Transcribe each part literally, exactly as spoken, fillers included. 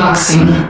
Unboxing.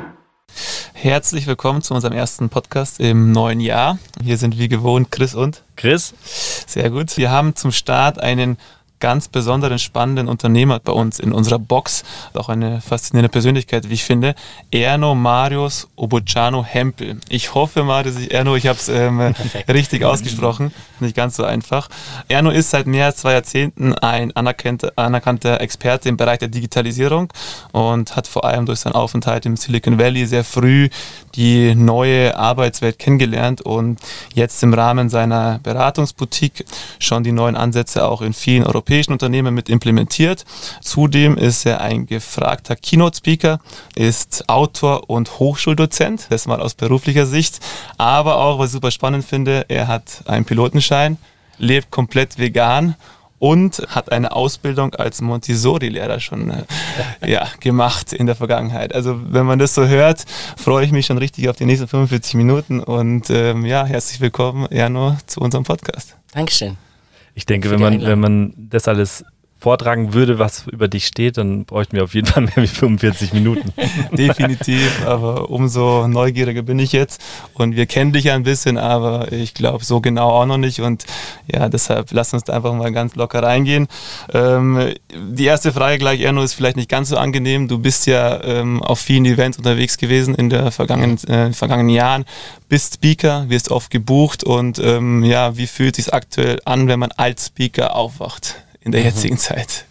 Herzlich willkommen zu unserem ersten Podcast im neuen Jahr. Hier sind wie gewohnt Chris und Chris. Sehr gut. Wir haben zum Start einen ganz besonderen, spannenden Unternehmer bei uns in unserer Box. Auch eine faszinierende Persönlichkeit, wie ich finde. Erno Marius Obuchano Hempel. Ich hoffe mal, dass ich, Erno, ich habe es ähm, richtig ausgesprochen. Nicht ganz so einfach. Erno ist seit mehr als zwei Jahrzehnten ein anerkannter, anerkannter Experte im Bereich der Digitalisierung und hat vor allem durch seinen Aufenthalt im Silicon Valley sehr früh die neue Arbeitswelt kennengelernt und jetzt im Rahmen seiner Beratungsboutique schon die neuen Ansätze auch in vielen europäischen Unternehmen mit implementiert. Zudem ist er ein gefragter Keynote-Speaker, ist Autor und Hochschuldozent, das mal aus beruflicher Sicht, aber auch, was ich super spannend finde, er hat einen Pilotenschein, lebt komplett vegan und hat eine Ausbildung als Montessori-Lehrer schon äh, ja, gemacht in der Vergangenheit. Also wenn man das so hört, freue ich mich schon richtig auf die nächsten fünfundvierzig Minuten und ähm, ja, herzlich willkommen, Erno, zu unserem Podcast. Dankeschön. Ich denke, wenn man, wenn man das alles vortragen würde, was über dich steht, dann bräuchten wir auf jeden Fall mehr wie fünfundvierzig Minuten. Definitiv, aber umso neugieriger bin ich jetzt und wir kennen dich ja ein bisschen, aber ich glaube so genau auch noch nicht und ja, deshalb lass uns da einfach mal ganz locker reingehen. Ähm, die erste Frage gleich, Erno, ist vielleicht nicht ganz so angenehm. Du bist ja ähm, auf vielen Events unterwegs gewesen in den vergangenen, äh, vergangenen Jahren, bist Speaker, wirst oft gebucht und ähm, ja, wie fühlt es sich aktuell an, wenn man als Speaker aufwacht in der jetzigen mhm. Zeit?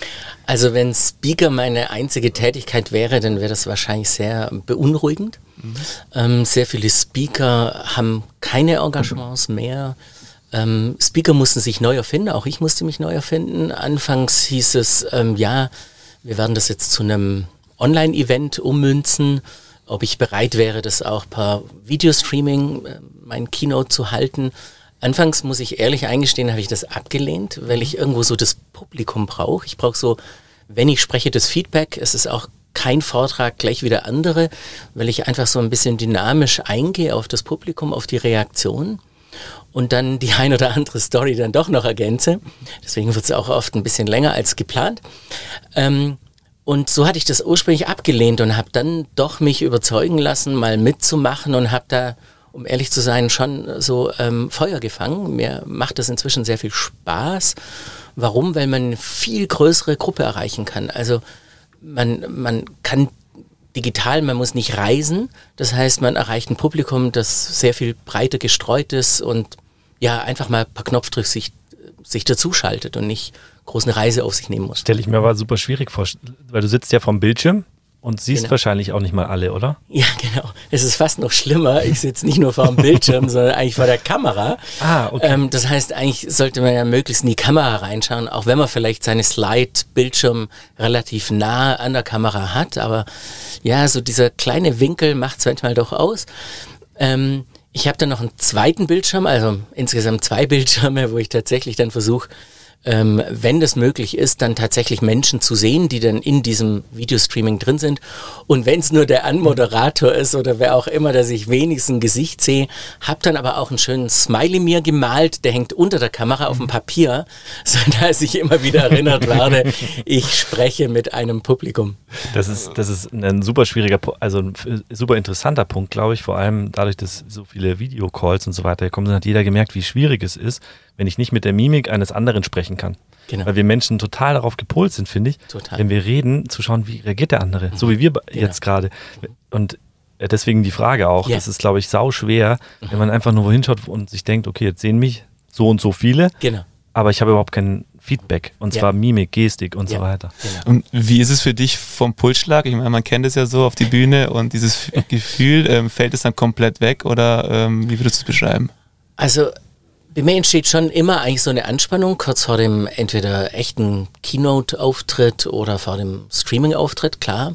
Also wenn Speaker meine einzige Tätigkeit wäre, dann wäre das wahrscheinlich sehr beunruhigend. Mhm. Ähm, sehr viele Speaker haben keine Engagements mehr. Ähm, Speaker mussten sich neu erfinden, auch ich musste mich neu erfinden. Anfangs hieß es, ähm, ja, wir werden das jetzt zu einem Online-Event ummünzen, ob ich bereit wäre, das auch per Videostreaming, äh, mein Keynote zu halten. Anfangs, muss ich ehrlich eingestehen, habe ich das abgelehnt, weil ich irgendwo so das Publikum brauche. Ich brauche so, wenn ich spreche, das Feedback. Es ist auch kein Vortrag gleich wie der andere, weil ich einfach so ein bisschen dynamisch eingehe auf das Publikum, auf die Reaktion und dann die ein oder andere Story dann doch noch ergänze. Deswegen wird es auch oft ein bisschen länger als geplant. Ähm, und so hatte ich das ursprünglich abgelehnt und habe dann doch mich überzeugen lassen, mal mitzumachen und habe da, um ehrlich zu sein, schon so ähm, Feuer gefangen. Mir macht das inzwischen sehr viel Spaß. Warum? Weil man eine viel größere Gruppe erreichen kann. Also man, man kann digital, man muss nicht reisen. Das heißt, man erreicht ein Publikum, das sehr viel breiter gestreut ist und ja, einfach mal per Knopfdruck sich, sich dazuschaltet und nicht groß eine Reise auf sich nehmen muss. Stelle ich mir aber super schwierig vor, weil du sitzt ja vom Bildschirm. Und siehst genau. wahrscheinlich auch nicht mal alle, oder? Ja, genau. Es ist fast noch schlimmer. Ich sitze nicht nur vor dem Bildschirm, sondern eigentlich vor der Kamera. Ah, okay. Ähm, das heißt, eigentlich sollte man ja möglichst in die Kamera reinschauen, auch wenn man vielleicht seine Slide-Bildschirm relativ nah an der Kamera hat. Aber ja, so dieser kleine Winkel macht es manchmal doch aus. Ähm, ich habe dann noch einen zweiten Bildschirm, also insgesamt zwei Bildschirme, wo ich tatsächlich dann versuche, Ähm, wenn das möglich ist, dann tatsächlich Menschen zu sehen, die dann in diesem Videostreaming drin sind. Und wenn es nur der Anmoderator ist oder wer auch immer, dass ich wenigstens ein Gesicht sehe, habe dann aber auch einen schönen Smiley mir gemalt, der hängt unter der Kamera auf dem Papier, sodass ich immer wieder erinnert werde, ich spreche mit einem Publikum. Das ist, das ist ein super schwieriger, also ein super interessanter Punkt, glaube ich, vor allem dadurch, dass so viele Videocalls und so weiter kommen, hat jeder gemerkt, wie schwierig es ist, wenn ich nicht mit der Mimik eines anderen sprechen kann. Genau. Weil wir Menschen total darauf gepolt sind, finde ich, total. Wenn wir reden, zu schauen, wie reagiert der andere, mhm. so wie wir genau. jetzt gerade. Und deswegen die Frage auch, yeah. das ist, glaube ich, sau schwer, mhm. wenn man einfach nur wohin schaut und sich denkt, okay, jetzt sehen mich so und so viele, genau. aber ich habe überhaupt kein Feedback und zwar ja. Mimik, Gestik und ja. so weiter. Genau. Und wie ist es für dich vom Pulsschlag? Ich meine, man kennt es ja so auf die Bühne und dieses Gefühl, ähm, fällt es dann komplett weg oder ähm, wie würdest du es beschreiben? Also bei mir entsteht schon immer eigentlich so eine Anspannung, kurz vor dem entweder echten Keynote-Auftritt oder vor dem Streaming-Auftritt, klar.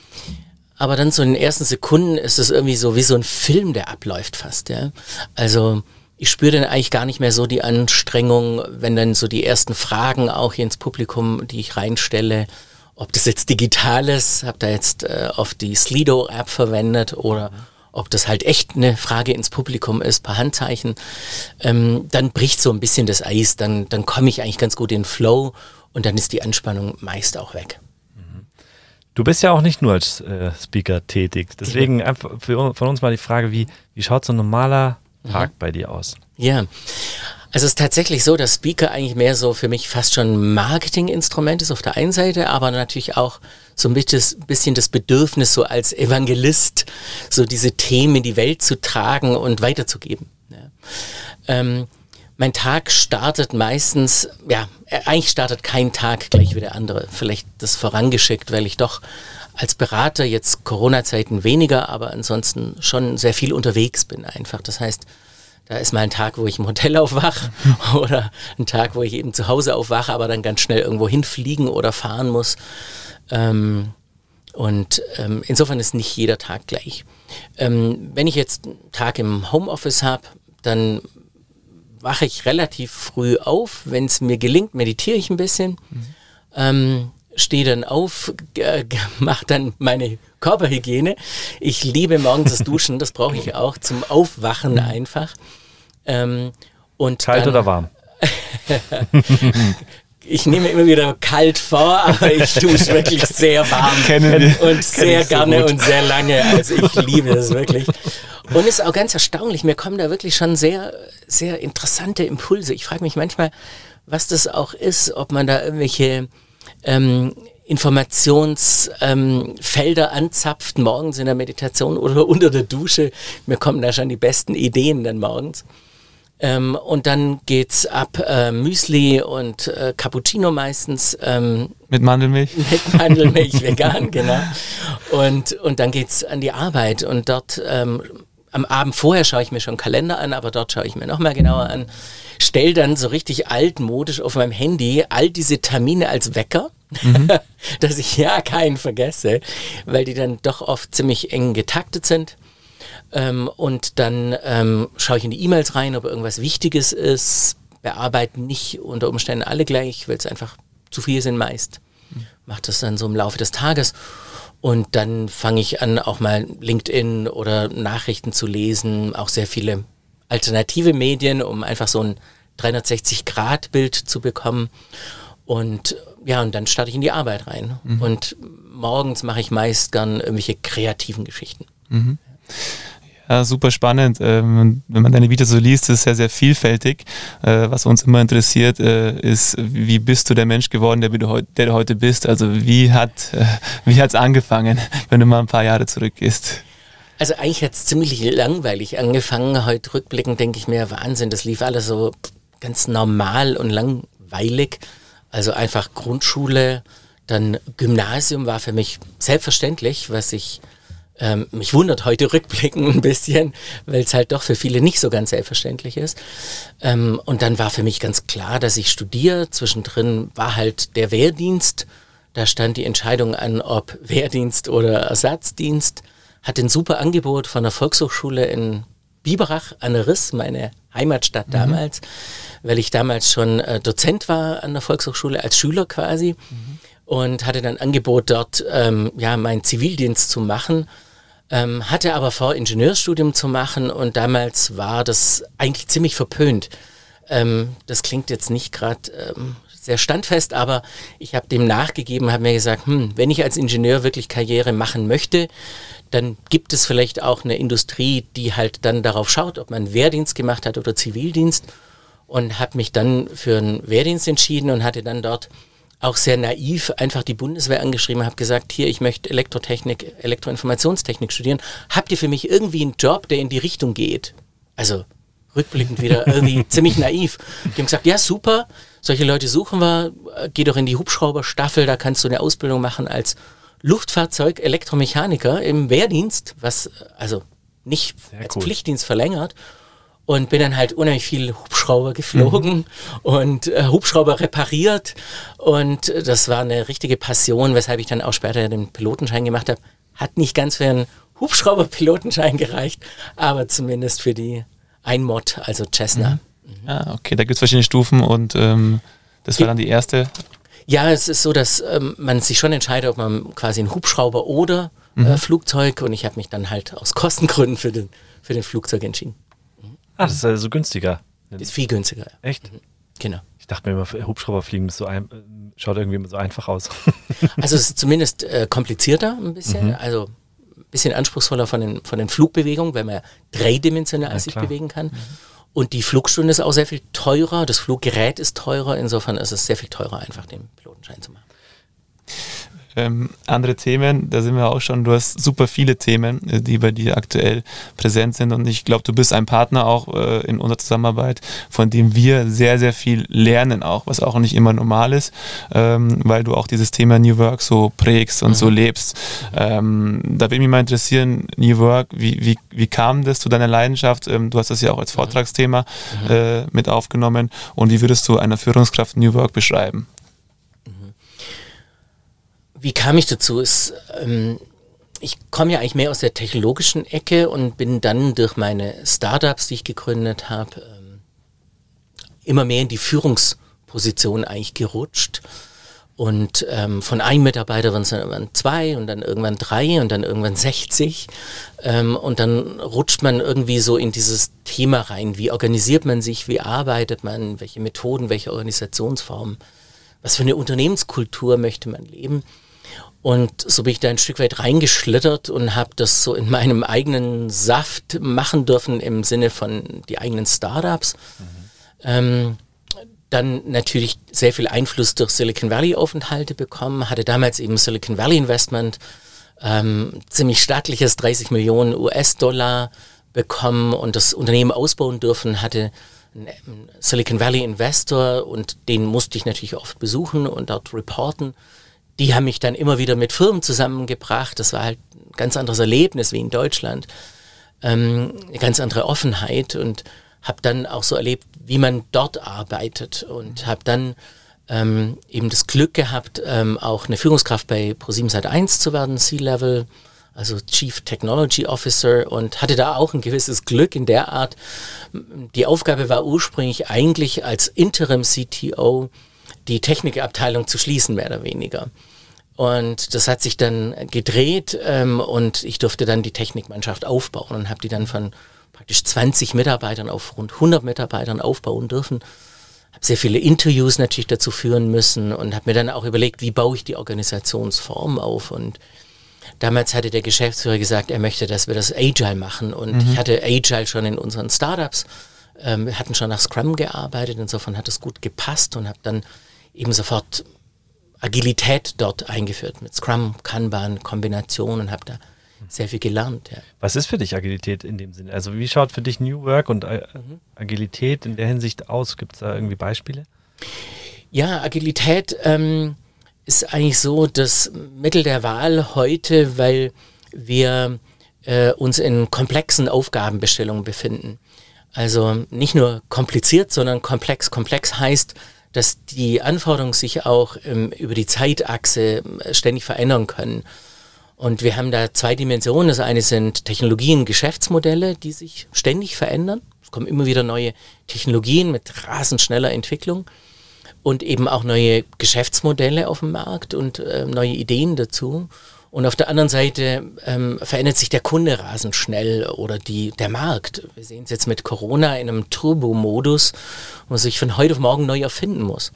Aber dann so in den ersten Sekunden ist es irgendwie so wie so ein Film, der abläuft fast. Ja? Also ich spüre dann eigentlich gar nicht mehr so die Anstrengung, wenn dann so die ersten Fragen auch hier ins Publikum, die ich reinstelle, ob das jetzt digital ist, habe da jetzt äh, oft die Slido-App verwendet oder ob das halt echt eine Frage ins Publikum ist, per Handzeichen, ähm, dann bricht so ein bisschen das Eis, dann, dann komme ich eigentlich ganz gut in den Flow und dann ist die Anspannung meist auch weg. Du bist ja auch nicht nur als äh, Speaker tätig. Deswegen einfach für, von uns mal die Frage, wie, wie schaut so ein normaler Tag mhm. bei dir aus? Ja, also es ist tatsächlich so, dass Speaker eigentlich mehr so für mich fast schon ein Marketinginstrument ist auf der einen Seite, aber natürlich auch so ein bisschen das Bedürfnis, so als Evangelist, so diese Themen in die Welt zu tragen und weiterzugeben. Ja. Ähm, mein Tag startet meistens, ja, eigentlich startet kein Tag gleich wie der andere. Vielleicht das vorangeschickt, weil ich doch als Berater jetzt Corona-Zeiten weniger, aber ansonsten schon sehr viel unterwegs bin einfach. Das heißt, da ist mal ein Tag, wo ich im Hotel aufwache oder ein Tag, wo ich eben zu Hause aufwache, aber dann ganz schnell irgendwo hinfliegen oder fahren muss. Ähm, und ähm, insofern ist nicht jeder Tag gleich. Ähm, wenn ich jetzt einen Tag im Homeoffice habe, dann wache ich relativ früh auf. Wenn es mir gelingt, meditiere ich ein bisschen, mhm. ähm, stehe dann auf, äh, mache dann meine Körperhygiene. Ich liebe morgens das Duschen, das brauche ich auch zum Aufwachen mhm. einfach. Ähm, und Kalt dann, oder warm? Ich nehme immer wieder kalt vor, aber ich dusche wirklich sehr warm und, und sehr so gerne gut. und sehr lange. Also ich liebe das wirklich. Und es ist auch ganz erstaunlich, mir kommen da wirklich schon sehr, sehr interessante Impulse. Ich frage mich manchmal, was das auch ist, ob man da irgendwelche ähm, Informationsfelder ähm, anzapft, morgens in der Meditation oder unter der Dusche. Mir kommen da schon die besten Ideen dann morgens. Ähm, und dann geht's ab äh, Müsli und äh, Cappuccino meistens. Ähm, mit Mandelmilch? Mit Mandelmilch, vegan, genau. Und, und dann geht's an die Arbeit und dort ähm, am Abend vorher schaue ich mir schon Kalender an, aber dort schaue ich mir nochmal genauer an. Stell dann so richtig altmodisch auf meinem Handy all diese Termine als Wecker, mhm. dass ich ja keinen vergesse, weil die dann doch oft ziemlich eng getaktet sind. Ähm, und dann ähm, schaue ich in die E-Mails rein, ob irgendwas Wichtiges ist, bearbeite nicht unter Umständen alle gleich, weil es einfach zu viel sind meist. Mhm. Mache das dann so im Laufe des Tages und dann fange ich an, auch mal LinkedIn oder Nachrichten zu lesen, auch sehr viele alternative Medien, um einfach so ein dreihundertsechzig Grad Bild zu bekommen. Und ja, und dann starte ich in die Arbeit rein. Mhm. Und morgens mache ich meist gern irgendwelche kreativen Geschichten. Mhm. Ja, super spannend. Ähm, wenn man deine Videos so liest, ist es sehr, sehr vielfältig. Äh, was uns immer interessiert, äh, ist, wie bist du der Mensch geworden, der du, heu- der du heute bist? Also wie hat äh, wie hat's angefangen, wenn du mal ein paar Jahre zurückgehst? Also eigentlich hat es ziemlich langweilig angefangen. Heute rückblickend denke ich mir, Wahnsinn, das lief alles so ganz normal und langweilig. Also einfach Grundschule, dann Gymnasium war für mich selbstverständlich, was ich Ähm, mich wundert heute rückblickend ein bisschen, weil es halt doch für viele nicht so ganz selbstverständlich ist. Ähm, und dann war für mich ganz klar, dass ich studiere. Zwischendrin war halt der Wehrdienst. Da stand die Entscheidung an, ob Wehrdienst oder Ersatzdienst. Hatte ein super Angebot von der Volkshochschule in Biberach an der Riss, meine Heimatstadt mhm. damals, weil ich damals schon äh, Dozent war an der Volkshochschule, als Schüler quasi. Mhm. Und hatte dann Angebot, dort ähm, ja, meinen Zivildienst zu machen. Ähm, hatte aber vor, Ingenieurstudium zu machen und damals war das eigentlich ziemlich verpönt. Ähm, das klingt jetzt nicht gerade ähm, sehr standfest, aber ich habe dem nachgegeben, habe mir gesagt, hm, wenn ich als Ingenieur wirklich Karriere machen möchte, dann gibt es vielleicht auch eine Industrie, die halt dann darauf schaut, ob man Wehrdienst gemacht hat oder Zivildienst, und habe mich dann für einen Wehrdienst entschieden und hatte dann dort auch sehr naiv einfach die Bundeswehr angeschrieben, habe gesagt, hier, ich möchte Elektrotechnik, Elektroinformationstechnik studieren. Habt ihr für mich irgendwie einen Job, der in die Richtung geht? Also rückblickend wieder irgendwie ziemlich naiv. Die haben gesagt, ja super, solche Leute suchen wir, geh doch in die Hubschrauberstaffel, da kannst du eine Ausbildung machen als Luftfahrzeug-Elektromechaniker im Wehrdienst, was also nicht sehr als cool. Pflichtdienst verlängert. Und bin dann halt unheimlich viel Hubschrauber geflogen mhm. und äh, Hubschrauber repariert. Und äh, das war eine richtige Passion, weshalb ich dann auch später den Pilotenschein gemacht habe. Hat nicht ganz für einen Hubschrauber-Pilotenschein gereicht, aber zumindest für die Einmod, also Cessna. Mhm. Mhm. Ah, okay, da gibt es verschiedene Stufen und ähm, das war dann die erste? Ja, es ist so, dass ähm, man sich schon entscheidet, ob man quasi einen Hubschrauber oder mhm. äh, Flugzeug, und ich habe mich dann halt aus Kostengründen für den, für den Flugzeug entschieden. Ah, das ist also günstiger. Das ist viel günstiger. Ja. Echt? Genau. Ich Ich dachte mir immer, Hubschrauberfliegen ist so ein, schaut irgendwie immer so einfach aus. Also es ist zumindest äh, komplizierter ein bisschen, mhm. also ein bisschen anspruchsvoller von den, von den Flugbewegungen, weil man dreidimensional ja, sich klar. bewegen kann. Mhm. Und die Flugstunde ist auch sehr viel teurer, das Fluggerät ist teurer, insofern ist es sehr viel teurer, einfach den Pilotenschein zu machen. Ähm, andere Themen, da sind wir auch schon, du hast super viele Themen, die bei dir aktuell präsent sind und ich glaube, du bist ein Partner auch äh, in unserer Zusammenarbeit, von dem wir sehr, sehr viel lernen auch, was auch nicht immer normal ist, ähm, weil du auch dieses Thema New Work so prägst und mhm. so lebst. Ähm, da würde mich mal interessieren, New Work, wie, wie, wie kam das zu deiner Leidenschaft? Ähm, du hast das ja auch als Vortragsthema mhm. äh, mit aufgenommen und wie würdest du einer Führungskraft New Work beschreiben? Wie kam ich dazu? Es, ähm, ich komme ja eigentlich mehr aus der technologischen Ecke und bin dann durch meine Startups, die ich gegründet habe, ähm, immer mehr in die Führungsposition eigentlich gerutscht. Und ähm, von einem Mitarbeiter waren es dann irgendwann zwei und dann irgendwann drei und dann irgendwann sechzig. Ähm, und dann rutscht man irgendwie so in dieses Thema rein. Wie organisiert man sich? Wie arbeitet man? Welche Methoden? Welche Organisationsformen? Was für eine Unternehmenskultur möchte man leben? Und so bin ich da ein Stück weit reingeschlittert und habe das so in meinem eigenen Saft machen dürfen im Sinne von die eigenen Startups. Mhm. Ähm, dann natürlich sehr viel Einfluss durch Silicon Valley Aufenthalte bekommen, hatte damals eben Silicon Valley Investment, ähm, ziemlich stattliches dreißig Millionen U S-Dollar bekommen und das Unternehmen ausbauen dürfen, hatte einen Silicon Valley Investor und den musste ich natürlich oft besuchen und dort reporten. Die haben mich dann immer wieder mit Firmen zusammengebracht. Das war halt ein ganz anderes Erlebnis wie in Deutschland. Ähm, eine ganz andere Offenheit und habe dann auch so erlebt, wie man dort arbeitet und habe dann ähm, eben das Glück gehabt, ähm, auch eine Führungskraft bei ProSieben Sat eins zu werden, C-Level, also Chief Technology Officer und hatte da auch ein gewisses Glück in der Art. Die Aufgabe war ursprünglich eigentlich als Interim C T O die Technikabteilung zu schließen, mehr oder weniger. Und das hat sich dann gedreht ähm, und ich durfte dann die Technikmannschaft aufbauen und habe die dann von praktisch zwanzig Mitarbeitern auf rund hundert Mitarbeitern aufbauen dürfen. Habe sehr viele Interviews natürlich dazu führen müssen und habe mir dann auch überlegt, wie baue ich die Organisationsform auf. Und damals hatte der Geschäftsführer gesagt, er möchte, dass wir das Agile machen. Und mhm. ich hatte Agile schon in unseren Startups. Ähm, wir hatten schon nach Scrum gearbeitet, insofern hat es gut gepasst und habe dann eben sofort Agilität dort eingeführt mit Scrum, Kanban, Kombination und habe da sehr viel gelernt. Ja. Was ist für dich Agilität in dem Sinne? Also wie schaut für dich New Work und mhm. Agilität in der Hinsicht aus? Gibt es da irgendwie Beispiele? Ja, Agilität ähm, ist eigentlich so das Mittel der Wahl heute, weil wir äh, uns in komplexen Aufgabenbestellungen befinden. Also nicht nur kompliziert, sondern komplex. Komplex heißt, dass die Anforderungen sich auch ähm, über die Zeitachse äh, ständig verändern können. Und wir haben da zwei Dimensionen. Das eine sind Technologien, Geschäftsmodelle, die sich ständig verändern. Es kommen immer wieder neue Technologien mit rasend schneller Entwicklung und eben auch neue Geschäftsmodelle auf dem Markt und äh, neue Ideen dazu. Und auf der anderen Seite ähm, verändert sich der Kunde rasend schnell oder die, der Markt. Wir sehen es jetzt mit Corona in einem Turbo-Modus, wo man sich von heute auf morgen neu erfinden muss.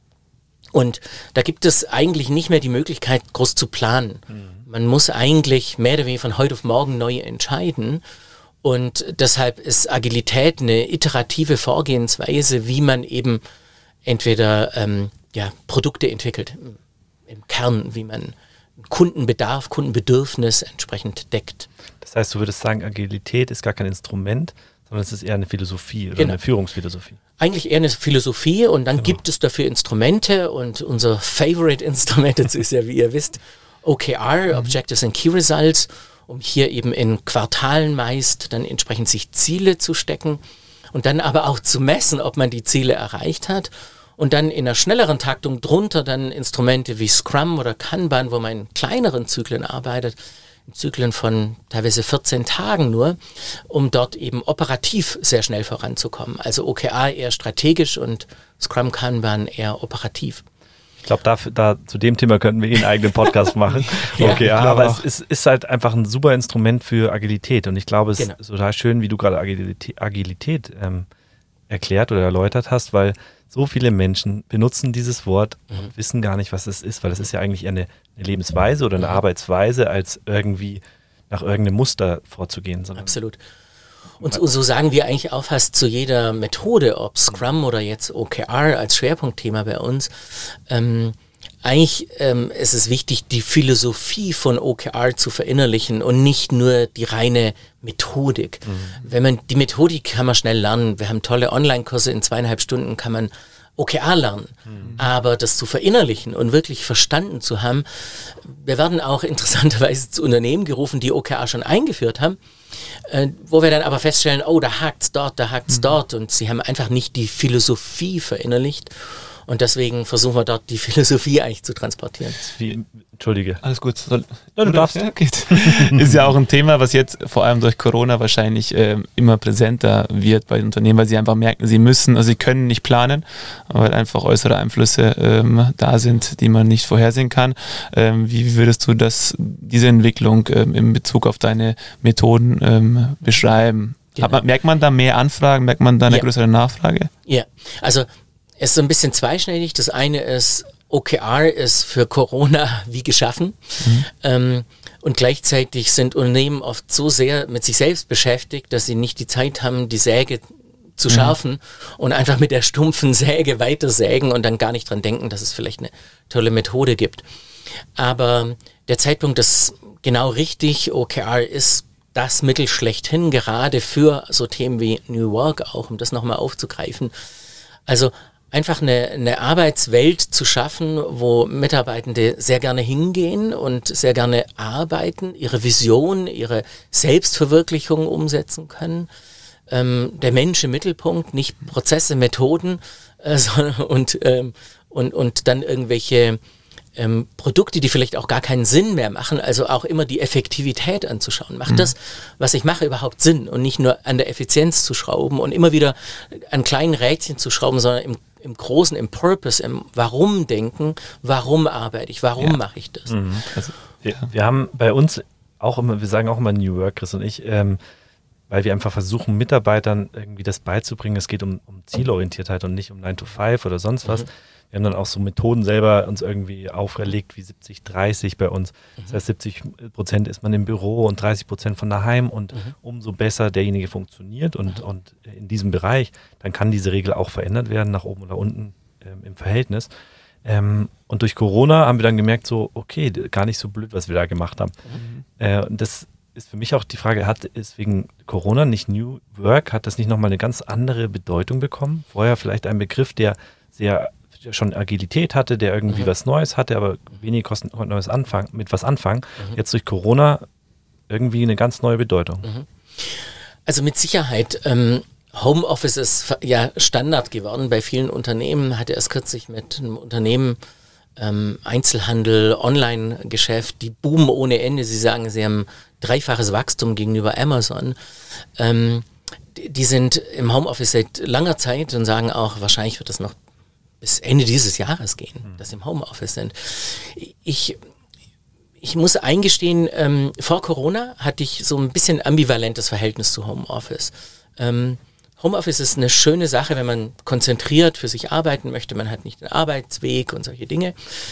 Und da gibt es eigentlich nicht mehr die Möglichkeit, groß zu planen. Mhm. Man muss eigentlich mehr oder weniger von heute auf morgen neu entscheiden. Und deshalb ist Agilität eine iterative Vorgehensweise, wie man eben entweder ähm, ja, Produkte entwickelt, im Kern, wie man Kundenbedarf, Kundenbedürfnis entsprechend deckt. Das heißt, du würdest sagen, Agilität ist gar kein Instrument, sondern es ist eher eine Philosophie oder genau. eine Führungsphilosophie. Eigentlich eher eine Philosophie und dann genau. gibt es dafür Instrumente und unser Favorite-Instrument dazu ist ja, wie ihr wisst, O K R, mhm. Objectives and Key Results, um hier eben in Quartalen meist dann entsprechend sich Ziele zu stecken und dann aber auch zu messen, ob man die Ziele erreicht hat. Und dann in einer schnelleren Taktung drunter dann Instrumente wie Scrum oder Kanban, wo man in kleineren Zyklen arbeitet, in Zyklen von teilweise vierzehn Tagen nur, um dort eben operativ sehr schnell voranzukommen. Also O K R eher strategisch und Scrum, Kanban eher operativ. Ich glaube, da, da zu dem Thema könnten wir einen eigenen Podcast machen. ja, okay, ja, aber es ist, ist halt einfach ein super Instrument für Agilität. Und ich glaube, es genau. ist total schön, wie du gerade Agilität, Agilität ähm, erklärt oder erläutert hast, weil so viele Menschen benutzen dieses Wort Mhm. und wissen gar nicht, was es ist, weil es ist ja eigentlich eher eine, eine Lebensweise oder eine Arbeitsweise, als irgendwie nach irgendeinem Muster vorzugehen. Sondern Absolut. Und so, so sagen wir eigentlich auch fast zu jeder Methode, ob Scrum oder jetzt O K R als Schwerpunktthema bei uns. Ähm, eigentlich ähm, ist es wichtig, die Philosophie von O K R zu verinnerlichen und nicht nur die reine Methodik. Mhm. Wenn man die Methodik kann man schnell lernen. Wir haben tolle Online-Kurse, in zweieinhalb Stunden kann man O K R lernen. Mhm. Aber das zu verinnerlichen und wirklich verstanden zu haben, wir werden auch interessanterweise zu Unternehmen gerufen, die O K R schon eingeführt haben, äh, wo wir dann aber feststellen, oh, da hakt's dort, da hakt's mhm. dort und sie haben einfach nicht die Philosophie verinnerlicht. Und deswegen versuchen wir dort die Philosophie eigentlich zu transportieren. Wie, Entschuldige. Alles gut. Soll, ja, du darfst. Ja, geht. Ist ja auch ein Thema, was jetzt vor allem durch Corona wahrscheinlich äh, immer präsenter wird bei den Unternehmen, weil sie einfach merken, sie müssen, also sie können nicht planen, weil einfach äußere Einflüsse ähm, da sind, die man nicht vorhersehen kann. Ähm, wie würdest du das, diese Entwicklung ähm, in Bezug auf deine Methoden ähm, beschreiben? Genau. Hat man, merkt man da mehr Anfragen, merkt man da eine ja. größere Nachfrage? Ja, also es ist so ein bisschen zweischneidig. Das eine ist, O K R ist für Corona wie geschaffen. Mhm. Ähm, und gleichzeitig sind Unternehmen oft so sehr mit sich selbst beschäftigt, dass sie nicht die Zeit haben, die Säge zu schärfen mhm. und einfach mit der stumpfen Säge weiter sägen und dann gar nicht dran denken, dass es vielleicht eine tolle Methode gibt. Aber der Zeitpunkt ist genau richtig. O K R ist das Mittel schlechthin, gerade für so Themen wie New Work auch, um das nochmal aufzugreifen. Also einfach eine, eine Arbeitswelt zu schaffen, wo Mitarbeitende sehr gerne hingehen und sehr gerne arbeiten, ihre Vision, ihre Selbstverwirklichung umsetzen können. Ähm, der Mensch im Mittelpunkt, nicht Prozesse, Methoden äh, sondern, und, ähm, und, und dann irgendwelche ähm, Produkte, die vielleicht auch gar keinen Sinn mehr machen, also auch immer die Effektivität anzuschauen. Macht mhm. das, was ich mache, überhaupt Sinn? Und nicht nur an der Effizienz zu schrauben und immer wieder an kleinen Rädchen zu schrauben, sondern im im Großen, im Purpose, im Warum denken, warum arbeite ich, warum ja. mache ich das? Mhm. Also wir, wir haben bei uns auch immer, wir sagen auch immer New Work, Chris und ich, ähm, weil wir einfach versuchen, Mitarbeitern irgendwie das beizubringen. Es geht um, um Zielorientiertheit und nicht um nine to five oder sonst was. Mhm. Wir haben dann auch so Methoden selber uns irgendwie auferlegt wie siebzig dreißig bei uns. Mhm. Das heißt, siebzig Prozent ist man im Büro und dreißig Prozent von daheim und mhm. umso besser derjenige funktioniert und, mhm. und in diesem Bereich, dann kann diese Regel auch verändert werden, nach oben oder unten ähm, im Verhältnis. Ähm, und durch Corona haben wir dann gemerkt, so, okay, gar nicht so blöd, was wir da gemacht haben. Mhm. Äh, und das ist für mich auch die Frage, hat es wegen Corona nicht New Work, hat das nicht nochmal eine ganz andere Bedeutung bekommen? Vorher vielleicht ein Begriff, der sehr der schon Agilität hatte, der irgendwie mhm. was Neues hatte, aber wenige Kosten konnten was anfangen, mit was anfangen. Mhm. Jetzt durch Corona irgendwie eine ganz neue Bedeutung. Mhm. Also mit Sicherheit, ähm, Homeoffice ist ja Standard geworden bei vielen Unternehmen. Hatte erst kürzlich mit einem Unternehmen ähm, Einzelhandel, Online-Geschäft, die boomen ohne Ende. Sie sagen, sie haben dreifaches Wachstum gegenüber Amazon. Ähm, die, die sind im Homeoffice seit langer Zeit und sagen auch, wahrscheinlich wird das noch bis Ende dieses Jahres gehen, mhm. dass sie im Homeoffice sind. Ich, ich muss eingestehen, ähm, vor Corona hatte ich so ein bisschen ambivalentes Verhältnis zu Homeoffice. Ähm, Homeoffice ist eine schöne Sache, wenn man konzentriert für sich arbeiten möchte. Man hat nicht den Arbeitsweg und solche Dinge.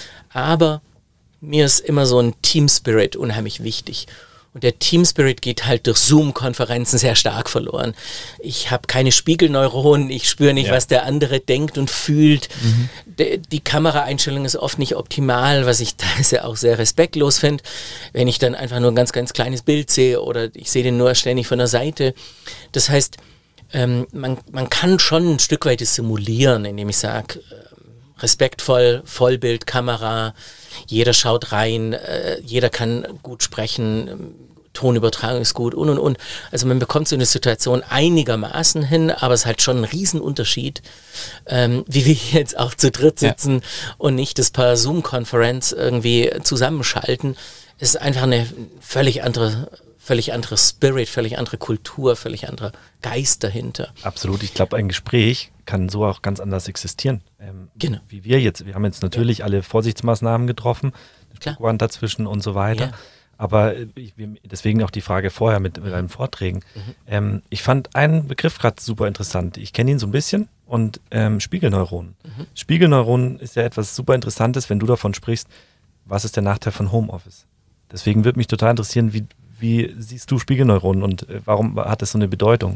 Aber mir ist immer so ein Team Spirit unheimlich wichtig. Und der Team Spirit geht halt durch Zoom-Konferenzen sehr stark verloren. Ich habe keine Spiegelneuronen, ich spüre nicht, ja. was der andere denkt und fühlt. Mhm. De, die Kameraeinstellung ist oft nicht optimal, was ich teilweise auch sehr respektlos finde. Wenn ich dann einfach nur ein ganz, ganz kleines Bild sehe oder ich sehe den nur ständig von der Seite. Das heißt, ähm, man, man kann schon ein Stück weit simulieren, indem ich sage, äh, respektvoll, Vollbild, Kamera, jeder schaut rein, äh, jeder kann gut sprechen, Tonübertragung ist gut und und und. Also man bekommt so eine Situation einigermaßen hin, aber es ist halt schon ein Riesenunterschied, ähm, wie wir hier jetzt auch zu dritt sitzen ja. und nicht das per Zoom-Konferenz irgendwie zusammenschalten. Es ist einfach eine völlig andere, völlig andere Spirit, völlig andere Kultur, völlig anderer Geist dahinter. Absolut. Ich glaube, ein Gespräch kann so auch ganz anders existieren. Ähm, genau. Wie wir jetzt. Wir haben jetzt natürlich ja. alle Vorsichtsmaßnahmen getroffen, Klar. Schuhwand dazwischen und so weiter. Ja. Aber ich, deswegen auch die Frage vorher mit, mit deinen Vorträgen. Mhm. Ähm, ich fand einen Begriff gerade super interessant. Ich kenne ihn so ein bisschen und ähm, Spiegelneuronen. Mhm. Spiegelneuronen ist ja etwas super Interessantes, wenn du davon sprichst, was ist der Nachteil von Homeoffice? Deswegen würde mich total interessieren, wie, wie siehst du Spiegelneuronen und äh, warum hat das so eine Bedeutung?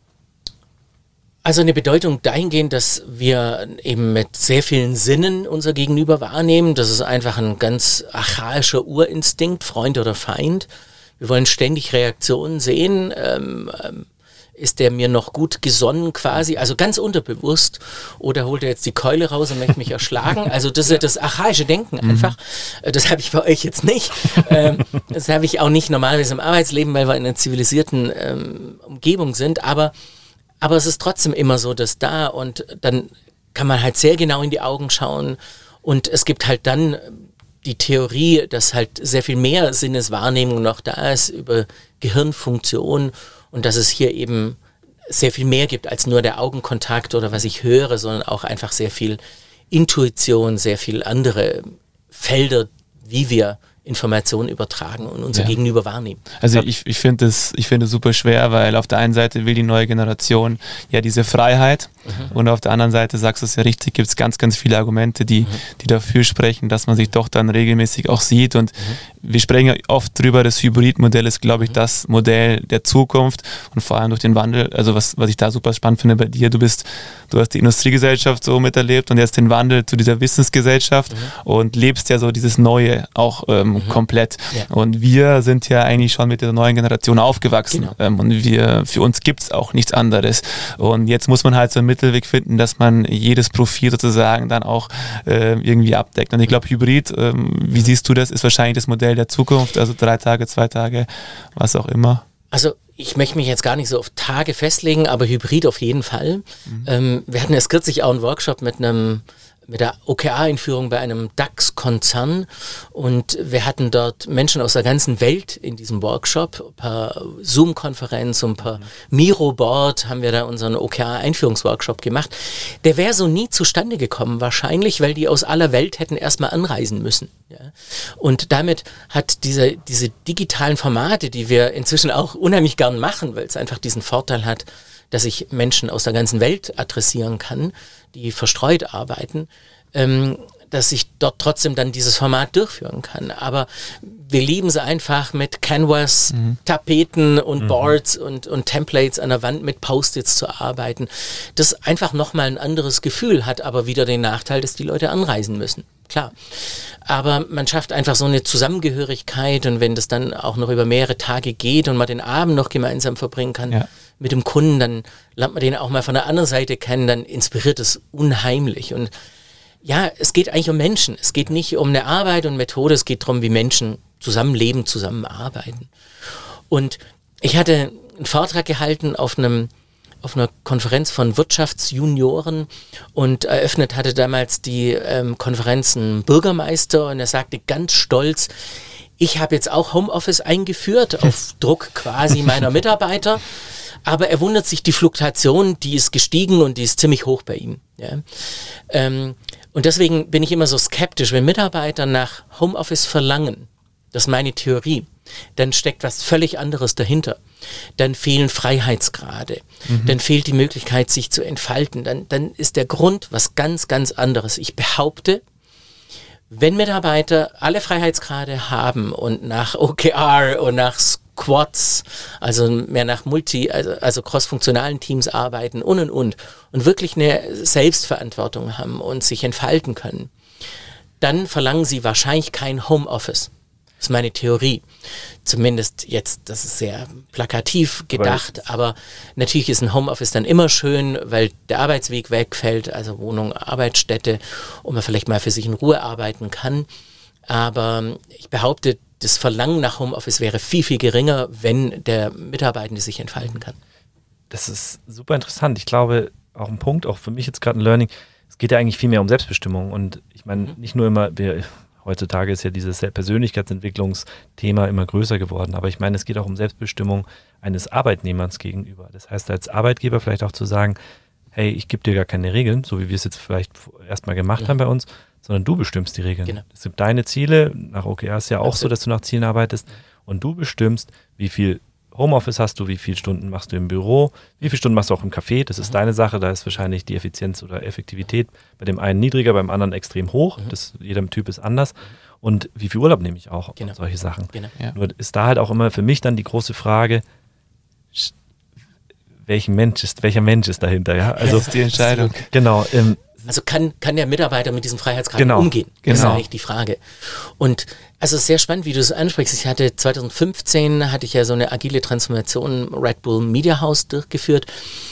Also eine Bedeutung dahingehend, dass wir eben mit sehr vielen Sinnen unser Gegenüber wahrnehmen. Das ist einfach ein ganz archaischer Urinstinkt, Freund oder Feind. Wir wollen ständig Reaktionen sehen. Ähm, ähm, ist der mir noch gut gesonnen quasi? Also ganz unterbewusst. Oder holt er jetzt die Keule raus und möchte mich erschlagen? Also das ist das archaische Denken einfach. Mhm. Das habe ich bei euch jetzt nicht. ähm, das habe ich auch nicht normalerweise im Arbeitsleben, weil wir in einer zivilisierten ähm, Umgebung sind. Aber Aber es ist trotzdem immer so, dass da und dann kann man halt sehr genau in die Augen schauen und es gibt halt dann die Theorie, dass halt sehr viel mehr Sinneswahrnehmung noch da ist über Gehirnfunktion und dass es hier eben sehr viel mehr gibt als nur der Augenkontakt oder was ich höre, sondern auch einfach sehr viel Intuition, sehr viel andere Felder, wie wir Informationen übertragen und unser ja. Gegenüber wahrnehmen. Also ich, ich finde es ich finde es super schwer, weil auf der einen Seite will die neue Generation ja diese Freiheit mhm. und auf der anderen Seite, sagst du es ja richtig, gibt es ganz, ganz viele Argumente, die, mhm. die dafür sprechen, dass man sich doch dann regelmäßig auch sieht und mhm. wir sprechen ja oft drüber, das Hybridmodell ist, glaube ich, mhm. das Modell der Zukunft und vor allem durch den Wandel, also was, was ich da super spannend finde bei dir, du bist, du hast die Industriegesellschaft so miterlebt und jetzt den Wandel zu dieser Wissensgesellschaft mhm. und lebst ja so dieses Neue auch ähm, Mhm. komplett. Ja. Und wir sind ja eigentlich schon mit der neuen Generation aufgewachsen. Genau. Ähm, und wir, für uns gibt es auch nichts anderes. Und jetzt muss man halt so einen Mittelweg finden, dass man jedes Profil sozusagen dann auch äh, irgendwie abdeckt. Und ich glaube, Hybrid, ähm, wie siehst du das, ist wahrscheinlich das Modell der Zukunft, also drei Tage, zwei Tage, was auch immer. Also ich möchte mich jetzt gar nicht so auf Tage festlegen, aber Hybrid auf jeden Fall. Mhm. Ähm, wir hatten erst kürzlich auch einen Workshop mit einem mit der O K R-Einführung bei einem DAX-Konzern und wir hatten dort Menschen aus der ganzen Welt in diesem Workshop. Per Zoom-Konferenz und per Miro-Board haben wir da unseren O K R-Einführungsworkshop gemacht. Der wäre so nie zustande gekommen wahrscheinlich, weil die aus aller Welt hätten erstmal anreisen müssen. Ja. Und damit hat diese, diese digitalen Formate, die wir inzwischen auch unheimlich gern machen, weil es einfach diesen Vorteil hat, dass ich Menschen aus der ganzen Welt adressieren kann, die verstreut arbeiten, ähm, dass ich dort trotzdem dann dieses Format durchführen kann. Aber wir lieben sie einfach mit Canvas, mhm. Tapeten und mhm. Boards und, und Templates an der Wand mit Post-its zu arbeiten. Das einfach nochmal ein anderes Gefühl hat, aber wieder den Nachteil, dass die Leute anreisen müssen. Klar. Aber man schafft einfach so eine Zusammengehörigkeit und wenn das dann auch noch über mehrere Tage geht und man den Abend noch gemeinsam verbringen kann, ja. mit dem Kunden, dann lernt man den auch mal von der anderen Seite kennen, dann inspiriert es unheimlich. Und ja, es geht eigentlich um Menschen. Es geht nicht um eine Arbeit und Methode, es geht darum, wie Menschen zusammenleben, zusammenarbeiten. Und ich hatte einen Vortrag gehalten auf einem auf einer Konferenz von Wirtschaftsjunioren und eröffnet hatte damals die ähm, Konferenz ein Bürgermeister und er sagte ganz stolz, ich habe jetzt auch Homeoffice eingeführt, auf Druck quasi meiner Mitarbeiter, aber er wundert sich, die Fluktuation, die ist gestiegen und die ist ziemlich hoch bei ihm. Ja. Ähm, und deswegen bin ich immer so skeptisch, wenn Mitarbeiter nach Homeoffice verlangen, das ist meine Theorie, dann steckt was völlig anderes dahinter. Dann fehlen Freiheitsgrade, mhm. dann fehlt die Möglichkeit, sich zu entfalten, dann, dann ist der Grund was ganz, ganz anderes. Ich behaupte, wenn Mitarbeiter alle Freiheitsgrade haben und nach O K R und nach Squads, also mehr nach Multi, also, also crossfunktionalen Teams arbeiten und und und und wirklich eine Selbstverantwortung haben und sich entfalten können, dann verlangen sie wahrscheinlich kein Homeoffice. Das ist meine Theorie. Zumindest jetzt, das ist sehr plakativ gedacht, aber, aber natürlich ist ein Homeoffice dann immer schön, weil der Arbeitsweg wegfällt, also Wohnung, Arbeitsstätte und man vielleicht mal für sich in Ruhe arbeiten kann. Aber ich behaupte, das Verlangen nach Homeoffice wäre viel, viel geringer, wenn der Mitarbeitende sich entfalten kann. Das ist super interessant. Ich glaube, auch ein Punkt, auch für mich jetzt gerade ein Learning, es geht ja eigentlich viel mehr um Selbstbestimmung und ich meine, mhm. nicht nur immer, wir heutzutage ist ja dieses Persönlichkeitsentwicklungsthema immer größer geworden, aber ich meine, es geht auch um Selbstbestimmung eines Arbeitnehmers gegenüber. Das heißt, als Arbeitgeber vielleicht auch zu sagen, hey, ich gebe dir gar keine Regeln, so wie wir es jetzt vielleicht erstmal gemacht mhm. haben bei uns, sondern du bestimmst die Regeln. Genau. Es sind deine Ziele, nach O K R ist ja auch Absolut. So, dass du nach Zielen arbeitest und du bestimmst, wie viel Homeoffice hast du, wie viele Stunden machst du im Büro, wie viele Stunden machst du auch im Café, das ist mhm. deine Sache, da ist wahrscheinlich die Effizienz oder Effektivität bei dem einen niedriger, beim anderen extrem hoch, mhm. das, jeder Typ ist anders und wie viel Urlaub nehme ich auch, genau. solche Sachen. Genau. Ja. Nur ist da halt auch immer für mich dann die große Frage, welchen Mensch ist, welcher Mensch ist dahinter, ja? Also, das ist die Entscheidung. Genau. Ähm, Also kann, kann der Mitarbeiter mit diesem Freiheitsgrad genau, umgehen? Das genau. ist eigentlich die Frage. Und also sehr spannend, wie du es ansprichst. Ich hatte zwanzig fünfzehn, hatte ich ja so eine agile Transformation Red Bull Media House durchgeführt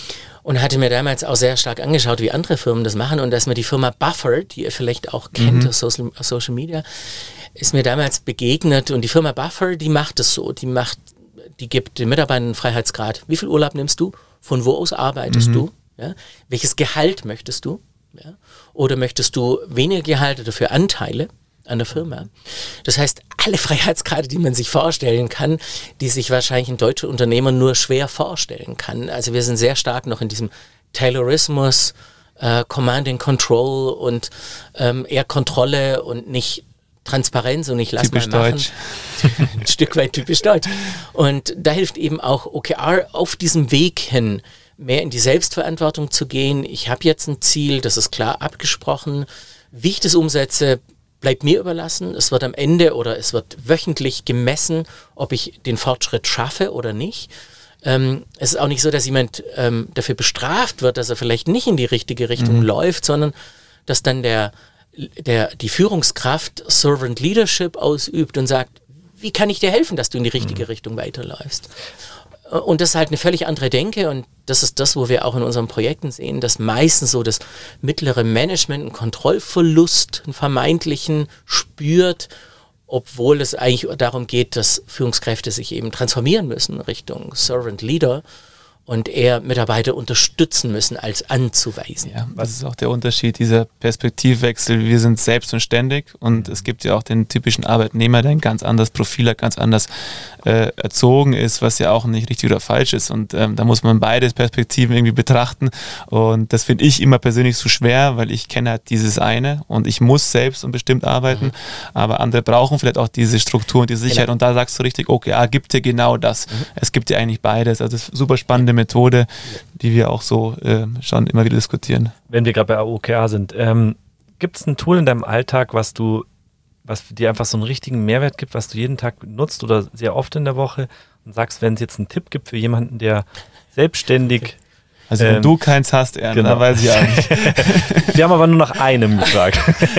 und hatte mir damals auch sehr stark angeschaut, wie andere Firmen das machen. Und da ist mir die Firma Buffer, die ihr vielleicht auch kennt, mhm. Social, Social Media, ist mir damals begegnet. Und die Firma Buffer, die macht es so, die macht, die gibt den Mitarbeitern einen Freiheitsgrad. Wie viel Urlaub nimmst du? Von wo aus arbeitest mhm. du? Ja? Welches Gehalt möchtest du? Ja? Oder möchtest du weniger Gehalt oder dafür Anteile an der Firma? Das heißt, alle Freiheitsgrade, die man sich vorstellen kann, die sich wahrscheinlich ein deutscher Unternehmer nur schwer vorstellen kann. Also wir sind sehr stark noch in diesem Taylorismus, äh, Command and Control und ähm, eher Kontrolle und nicht Transparenz und ich lass typisch mal machen. Deutsch. Ein Stück weit typisch deutsch. Und da hilft eben auch O K R auf diesem Weg hin, mehr in die Selbstverantwortung zu gehen. Ich habe jetzt ein Ziel, das ist klar abgesprochen. Wie ich das umsetze, bleibt mir überlassen. Es wird am Ende oder es wird wöchentlich gemessen, ob ich den Fortschritt schaffe oder nicht. Ähm, es ist auch nicht so, dass jemand ähm, dafür bestraft wird, dass er vielleicht nicht in die richtige Richtung mhm. läuft, sondern dass dann der, der, die Führungskraft Servant Leadership ausübt und sagt, wie kann ich dir helfen, dass du in die richtige mhm. Richtung weiterläufst? Und das ist halt eine völlig andere Denke und das ist das, wo wir auch in unseren Projekten sehen, dass meistens so das mittlere Management einen Kontrollverlust, einen vermeintlichen, spürt, obwohl es eigentlich darum geht, dass Führungskräfte sich eben transformieren müssen Richtung Servant Leader und eher Mitarbeiter unterstützen müssen, als anzuweisen. Ja, das ist auch der Unterschied, dieser Perspektivwechsel. Wir sind selbst und ständig und es gibt ja auch den typischen Arbeitnehmer, der ein ganz anderes Profil hat, ganz anders äh, erzogen ist, was ja auch nicht richtig oder falsch ist. Und ähm, da muss man beide Perspektiven irgendwie betrachten. Und das finde ich immer persönlich so schwer, weil ich kenne halt dieses eine und ich muss selbst und bestimmt arbeiten, mhm. aber andere brauchen vielleicht auch diese Struktur und die Sicherheit. Genau. Und da sagst du richtig, okay, ah, gibt dir genau das. Mhm. Es gibt dir eigentlich beides. Also das ist super spannende Methode, die wir auch so äh, schon immer wieder diskutieren. Wenn wir gerade bei O K R sind, ähm, gibt es ein Tool in deinem Alltag, was du, was dir einfach so einen richtigen Mehrwert gibt, was du jeden Tag nutzt oder sehr oft in der Woche und sagst, wenn es jetzt einen Tipp gibt für jemanden, der selbstständig... Also wenn ähm, du keins hast, Erna, genau. weiß ich auch nicht. Wir haben aber nur nach einem gefragt.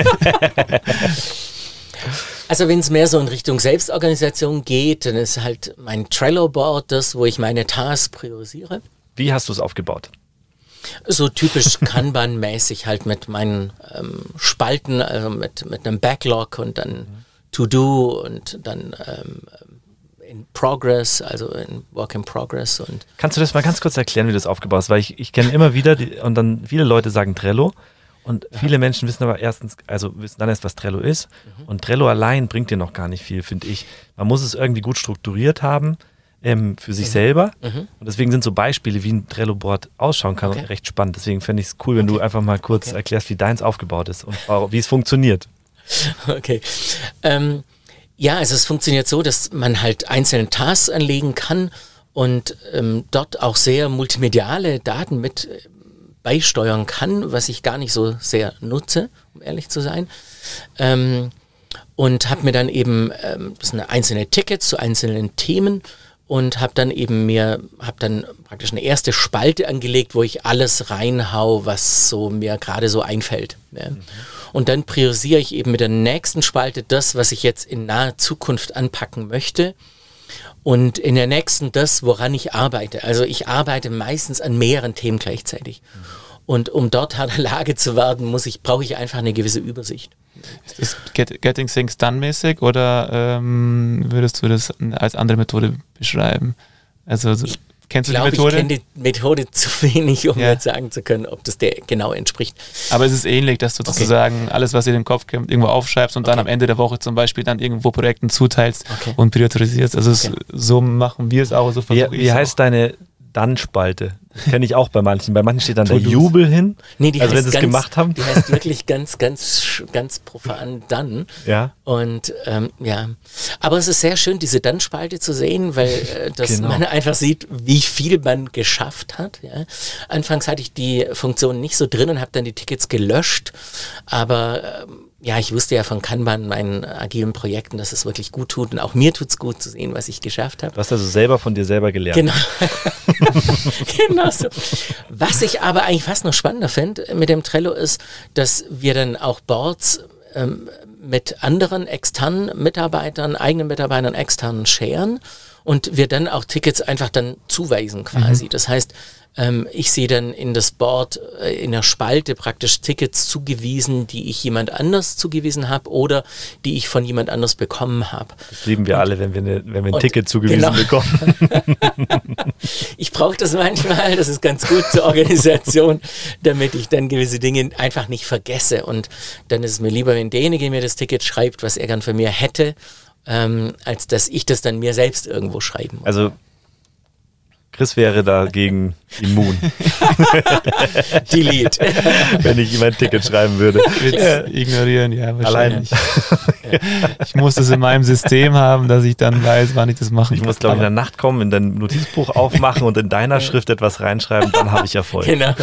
Also wenn es mehr so in Richtung Selbstorganisation geht, dann ist halt mein Trello-Board das, wo ich meine Tasks priorisiere. Wie hast du es aufgebaut? So typisch Kanban-mäßig halt mit meinen ähm, Spalten, also mit, mit einem Backlog und dann mhm. To-Do und dann ähm, in Progress, also in Work in Progress. Und kannst du das mal ganz kurz erklären, wie du das aufgebaut hast? Weil ich, ich kenne immer wieder, die, und dann viele Leute sagen Trello. Und viele Menschen wissen aber erstens, also wissen dann erst, was Trello ist. Mhm. Und Trello allein bringt dir noch gar nicht viel, finde ich. Man muss es irgendwie gut strukturiert haben ähm, für sich mhm. selber. Mhm. Und deswegen sind so Beispiele, wie ein Trello-Board ausschauen kann, okay. recht spannend. Deswegen fände ich es cool, wenn okay. du einfach mal kurz okay. erklärst, wie deins aufgebaut ist und wie es funktioniert. Okay. Ähm, ja, also es funktioniert so, dass man halt einzelne Tasks anlegen kann und ähm, dort auch sehr multimediale Daten mit beisteuern kann, was ich gar nicht so sehr nutze, um ehrlich zu sein. Ähm, und habe mir dann eben, ähm, das sind einzelne Tickets zu einzelnen Themen und habe dann eben mir, habe dann praktisch eine erste Spalte angelegt, wo ich alles reinhau, was so mir gerade so einfällt. Ja. Mhm. Und dann priorisiere ich eben mit der nächsten Spalte das, was ich jetzt in naher Zukunft anpacken möchte. Und in der nächsten das, woran ich arbeite. Also ich arbeite meistens an mehreren Themen gleichzeitig. Mhm. Und um dort an der Lage zu werden, muss ich, brauche ich einfach eine gewisse Übersicht. Ist das get, Getting Things Done mäßig oder ähm, würdest du das als andere Methode beschreiben? Also so, kennst du glaub, die Methode? Ich kenne die Methode zu wenig, um ja. jetzt sagen zu können, ob das der genau entspricht. Aber es ist ähnlich, dass du okay. sozusagen alles, was dir in den Kopf kommt, irgendwo aufschreibst und okay. dann am Ende der Woche zum Beispiel dann irgendwo Projekten zuteilst okay. und priorisierst. Also okay. es, so machen wir es auch. So wie wie heißt deine Dann-Spalte? Kenne ich auch bei manchen. Bei manchen steht dann der To-dos. Jubel hin. Nee, die also wenn heißt sie es ganz, gemacht haben. Die heißt wirklich ganz, ganz, ganz profan Done. Ja. Und ähm, ja, aber es ist sehr schön, diese Dann-Spalte zu sehen, weil äh, dass Genau. man einfach sieht, wie viel man geschafft hat. Ja. Anfangs hatte ich die Funktion nicht so drin und habe dann die Tickets gelöscht, aber ähm, ja, ich wusste ja von Kanban, meinen agilen Projekten, dass es wirklich gut tut und auch mir tut es gut zu sehen, was ich geschafft habe. Du hast also selber von dir selber gelernt. Genau. Genau so. Was ich aber eigentlich fast noch spannender finde mit dem Trello ist, dass wir dann auch Boards ähm, mit anderen externen Mitarbeitern, eigenen Mitarbeitern externen sharen und wir dann auch Tickets einfach dann zuweisen quasi. Mhm. Das heißt, ähm, ich sehe dann in das Board, äh, in der Spalte praktisch Tickets zugewiesen, die ich jemand anders zugewiesen habe oder die ich von jemand anders bekommen habe. Das lieben wir und, alle, wenn wir, ne, wenn wir ein und, Ticket zugewiesen genau. bekommen. Ich brauche das manchmal, das ist ganz gut zur Organisation, damit ich dann gewisse Dinge einfach nicht vergesse. Und dann ist es mir lieber, wenn derjenige mir das Ticket schreibt, was er gern von mir hätte, ähm, als dass ich das dann mir selbst irgendwo schreiben muss. Also Chris wäre dagegen immun. Delete. Wenn ich ihm ein Ticket schreiben würde. Ja. Ignorieren, ja, wahrscheinlich. Allein. Ich muss das in meinem System haben, dass ich dann weiß, wann ich das mache. Ich muss, glaube ich, in der Nacht kommen, in dein Notizbuch aufmachen und in deiner Schrift etwas reinschreiben, dann habe ich Erfolg. Genau.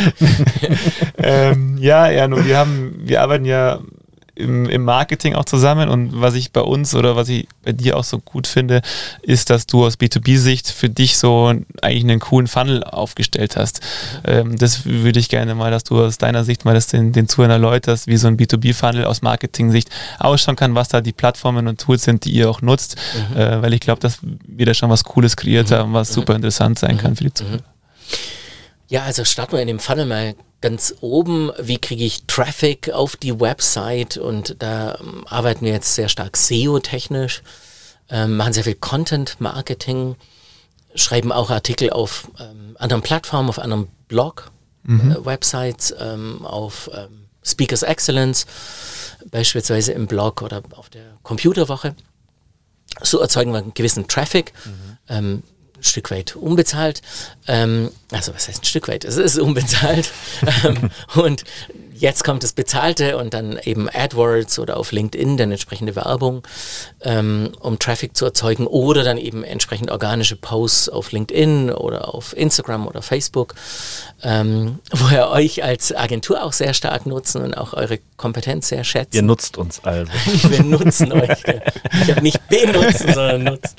ähm, ja, ja, nur wir haben, wir arbeiten ja Im, im Marketing auch zusammen und was ich bei uns oder was ich bei dir auch so gut finde, ist, dass du aus B zwei B-Sicht für dich so eigentlich einen coolen Funnel aufgestellt hast. Ähm, das würde ich gerne mal, dass du aus deiner Sicht mal das den, den Zuhörern erläuterst, wie so ein B zwei B-Funnel aus Marketing-Sicht ausschauen kann, was da die Plattformen und Tools sind, die ihr auch nutzt, mhm. äh, weil ich glaube, dass wir da schon was Cooles kreiert mhm. haben, was mhm. super interessant sein mhm. kann für die Zuhörer. Ja, also starten wir in dem Funnel mal ganz oben, wie kriege ich Traffic auf die Website und da ähm, arbeiten wir jetzt sehr stark S E O-technisch, ähm, machen sehr viel Content-Marketing, schreiben auch Artikel auf ähm, anderen Plattformen, auf anderen Blog-Websites, mhm. äh, ähm, auf ähm, Speakers Excellence, beispielsweise im Blog oder auf der Computerwoche. So erzeugen wir einen gewissen Traffic, mhm. ähm, ein Stück weit unbezahlt, ähm, also was heißt ein Stück weit, es ist unbezahlt ähm, und jetzt kommt das Bezahlte und dann eben AdWords oder auf LinkedIn dann entsprechende Werbung, ähm, um Traffic zu erzeugen oder dann eben entsprechend organische Posts auf LinkedIn oder auf Instagram oder Facebook, ähm, wo wir euch als Agentur auch sehr stark nutzen und auch eure Kompetenz sehr schätzen. Ihr nutzt uns also. Wir nutzen euch. Ich habe nicht benutzen, sondern nutzen.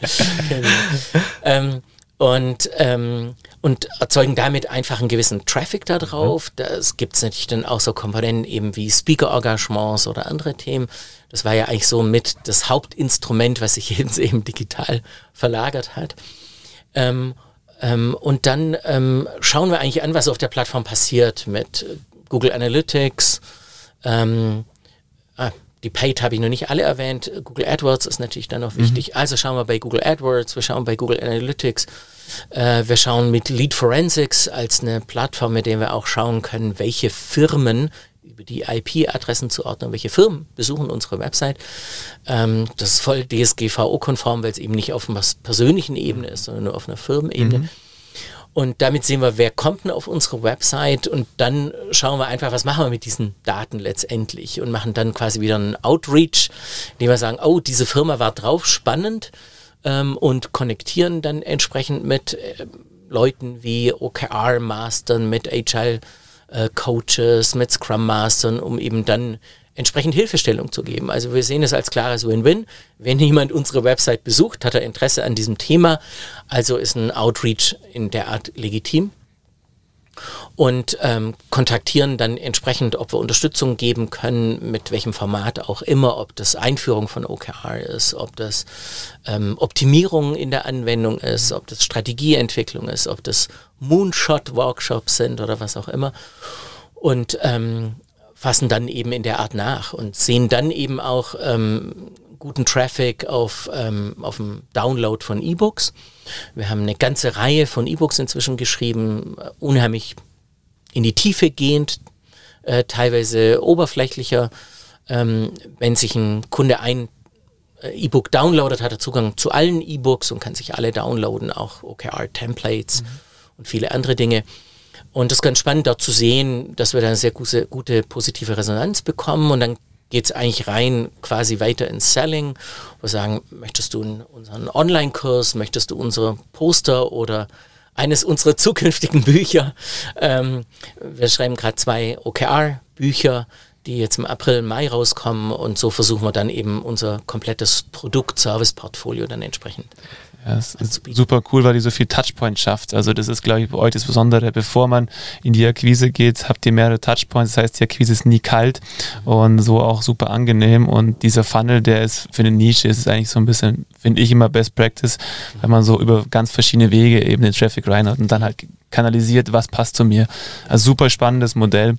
ähm, Und, ähm, und erzeugen damit einfach einen gewissen Traffic da drauf. Das gibt es natürlich dann auch so Komponenten eben wie Speaker-Engagements oder andere Themen. Das war ja eigentlich so mit das Hauptinstrument, was sich jetzt eben digital verlagert hat. Ähm, ähm, und dann ähm, schauen wir eigentlich an, was auf der Plattform passiert mit Google Analytics. Ähm, ah, Die Paid habe ich noch nicht alle erwähnt. Google AdWords ist natürlich dann noch wichtig. Mhm. Also schauen wir bei Google AdWords, wir schauen bei Google Analytics, äh, wir schauen mit Lead Forensics als eine Plattform, mit der wir auch schauen können, welche Firmen, über die I P-Adressen zu ordnen, welche Firmen besuchen unsere Website. Ähm, das ist voll D S G V O-konform, weil es eben nicht auf einer persönlichen Ebene ist, sondern nur auf einer Firmenebene. Mhm. Und damit sehen wir, wer kommt denn auf unsere Website und dann schauen wir einfach, was machen wir mit diesen Daten letztendlich und machen dann quasi wieder einen Outreach, indem wir sagen, oh, diese Firma war drauf, spannend ähm, und konnektieren dann entsprechend mit äh, Leuten wie O K R-Mastern, mit Agile-Coaches, mit Scrum-Mastern, um eben dann entsprechend Hilfestellung zu geben. Also wir sehen es als klares Win-Win. Wenn jemand unsere Website besucht, hat er Interesse an diesem Thema, also ist ein Outreach in der Art legitim. Und ähm, kontaktieren dann entsprechend, ob wir Unterstützung geben können, mit welchem Format auch immer, ob das Einführung von O K R ist, ob das ähm, Optimierung in der Anwendung ist, ob das Strategieentwicklung ist, ob das Moonshot-Workshops sind oder was auch immer. Und ähm, fassen dann eben in der Art nach und sehen dann eben auch ähm, guten Traffic auf, ähm, auf dem Download von E-Books. Wir haben eine ganze Reihe von E-Books inzwischen geschrieben, äh, unheimlich in die Tiefe gehend, äh, teilweise oberflächlicher. Ähm, wenn sich ein Kunde ein äh, E-Book downloadet, hat er Zugang zu allen E-Books und kann sich alle downloaden, auch O K R-Templates. Mhm. und viele andere Dinge. Und das ist ganz spannend, dort zu sehen, dass wir da eine sehr gute, gute positive Resonanz bekommen. Und dann geht es eigentlich rein quasi weiter ins Selling. Wir sagen, möchtest du unseren Online-Kurs, möchtest du unsere Poster oder eines unserer zukünftigen Bücher. Ähm, wir schreiben gerade zwei O K R-Bücher, die jetzt im April, Mai rauskommen, und so versuchen wir dann eben unser komplettes Produkt-Service-Portfolio dann entsprechend. Ja, das ist super cool, weil die so viel Touchpoint schafft. Also das ist, glaube ich, bei euch das Besondere. Bevor man in die Akquise geht, habt ihr mehrere Touchpoints. Das heißt, die Akquise ist nie kalt und so auch super angenehm. Und dieser Funnel, der ist für eine Nische, ist eigentlich so ein bisschen, finde ich, immer Best Practice, wenn man so über ganz verschiedene Wege eben den Traffic rein hat und dann halt kanalisiert, was passt zu mir. Also super spannendes Modell.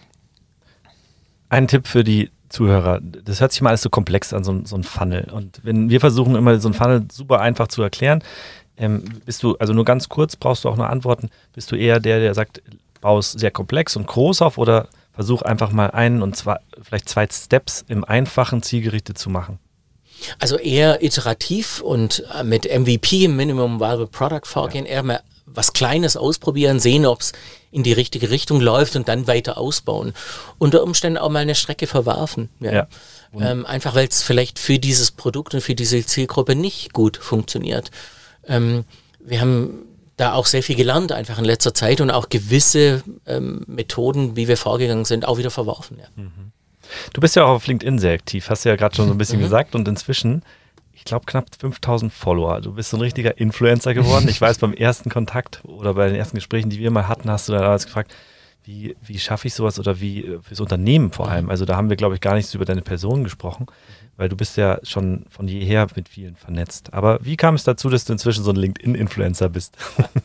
Ein Tipp für die Zuhörer, das hört sich mal alles so komplex an, so, so ein Funnel. Und wenn wir versuchen immer so ein Funnel super einfach zu erklären, ähm, bist du, also nur ganz kurz, brauchst du auch nur Antworten, bist du eher der, der sagt, bau es sehr komplex und groß auf, oder versuch einfach mal einen und zwei, vielleicht zwei Steps im einfachen zielgerichtet zu machen? Also eher iterativ und mit M V P, Minimum Viable Product vorgehen, ja. Eher mal was Kleines ausprobieren, sehen, ob es in die richtige Richtung läuft und dann weiter ausbauen. Unter Umständen auch mal eine Strecke verwerfen. Ja. Ja. Ähm, einfach weil es vielleicht für dieses Produkt und für diese Zielgruppe nicht gut funktioniert. Ähm, wir haben da auch sehr viel gelernt einfach in letzter Zeit und auch gewisse ähm, Methoden, wie wir vorgegangen sind, auch wieder verworfen. Ja. Mhm. Du bist ja auch auf LinkedIn sehr aktiv, hast du ja gerade schon so ein bisschen mhm. gesagt, und inzwischen, ich glaube, knapp fünftausend Follower. Du bist so ein richtiger Influencer geworden. Ich weiß, beim ersten Kontakt oder bei den ersten Gesprächen, die wir mal hatten, hast du da damals gefragt, wie, wie schaffe ich sowas, oder wie fürs Unternehmen vor allem. Also da haben wir, glaube ich, gar nichts über deine Person gesprochen, weil du bist ja schon von jeher mit vielen vernetzt. Aber wie kam es dazu, dass du inzwischen so ein LinkedIn-Influencer bist?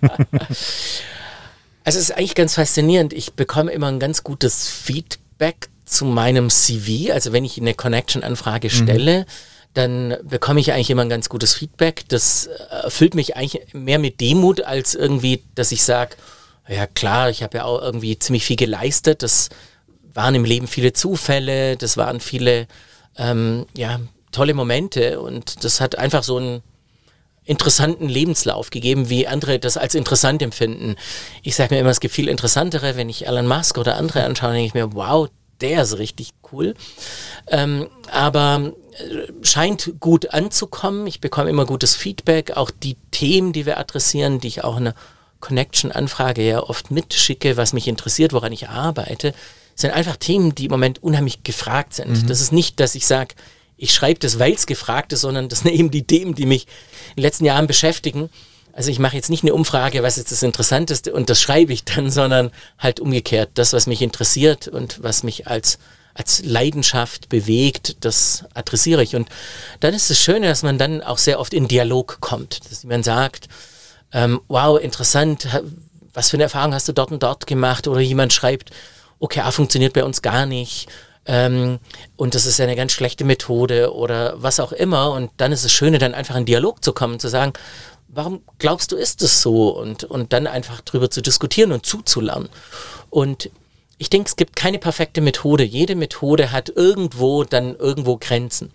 Also es ist eigentlich ganz faszinierend. Ich bekomme immer ein ganz gutes Feedback zu meinem C V. Also wenn ich eine Connection-Anfrage stelle, mhm. dann bekomme ich eigentlich immer ein ganz gutes Feedback. Das erfüllt mich eigentlich mehr mit Demut, als irgendwie, dass ich sage, ja klar, ich habe ja auch irgendwie ziemlich viel geleistet. Das waren im Leben viele Zufälle, das waren viele ähm, ja, tolle Momente, und das hat einfach so einen interessanten Lebenslauf gegeben, wie andere das als interessant empfinden. Ich sage mir immer, es gibt viel interessantere. Wenn ich Elon Musk oder andere anschaue, denke ich mir, wow, der ist richtig cool. Ähm, aber scheint gut anzukommen. Ich bekomme immer gutes Feedback. Auch die Themen, die wir adressieren, die ich auch in einer Connection-Anfrage ja oft mitschicke, was mich interessiert, woran ich arbeite, sind einfach Themen, die im Moment unheimlich gefragt sind. Mhm. Das ist nicht, dass ich sage, ich schreibe das, weil es gefragt ist, sondern das sind eben die Themen, die mich in den letzten Jahren beschäftigen. Also ich mache jetzt nicht eine Umfrage, was ist das Interessanteste, und das schreibe ich dann, sondern halt umgekehrt. Das, was mich interessiert und was mich als, als Leidenschaft bewegt, das adressiere ich. Und dann ist es Schöne, dass man dann auch sehr oft in Dialog kommt. Dass jemand sagt, ähm, wow, interessant, was für eine Erfahrung hast du dort und dort gemacht? Oder jemand schreibt, O K R funktioniert bei uns gar nicht. Ähm, und das ist ja eine ganz schlechte Methode oder was auch immer. Und dann ist es Schöne, dann einfach in Dialog zu kommen, zu sagen, warum glaubst du, ist es so? Und, und dann einfach drüber zu diskutieren und zuzulernen. Und ich denke, es gibt keine perfekte Methode. Jede Methode hat irgendwo dann irgendwo Grenzen.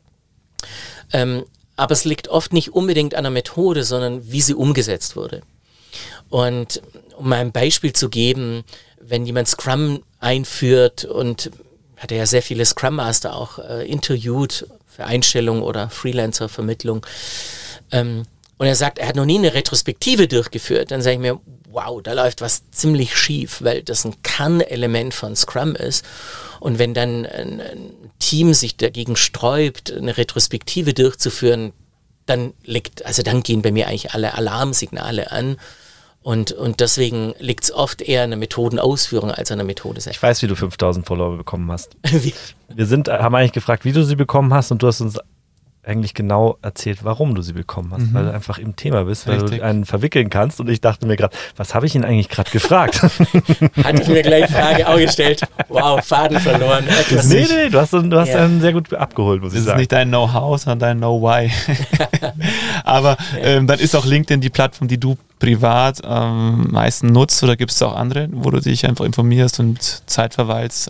Ähm, aber es liegt oft nicht unbedingt an der Methode, sondern wie sie umgesetzt wurde. Und um mal ein Beispiel zu geben, wenn jemand Scrum einführt, und hat er ja sehr viele Scrum Master auch äh, interviewt für Einstellung oder Freelancer-Vermittlung, ähm, und er sagt, er hat noch nie eine Retrospektive durchgeführt, dann sage ich mir, wow, da läuft was ziemlich schief, weil das ein Kernelement von Scrum ist. Und wenn dann ein, ein Team sich dagegen sträubt, eine Retrospektive durchzuführen, dann liegt, also dann gehen bei mir eigentlich alle Alarmsignale an. Und, und deswegen liegt es oft eher an der Methodenausführung als an der Methode selbst. Ich weiß, wie du fünftausend Follower bekommen hast. Wir sind, haben eigentlich gefragt, wie du sie bekommen hast, und du hast uns eigentlich genau erzählt, warum du sie bekommen hast, mhm. weil du einfach im Thema bist, weil Richtig. Du einen verwickeln kannst, und ich dachte mir gerade, was habe ich ihn eigentlich gerade gefragt? Hatte ich mir gleich Frage auch gestellt. Wow, Faden verloren. Das nee, nee, du hast, du hast ja. einen sehr gut abgeholt, muss das ich sagen. Das ist nicht dein Know-how, sondern dein Know-why. Aber ja. ähm, dann ist auch LinkedIn die Plattform, die du privat am ähm, meisten nutzt, oder gibt es auch andere, wo du dich einfach informierst und Zeit verweilst?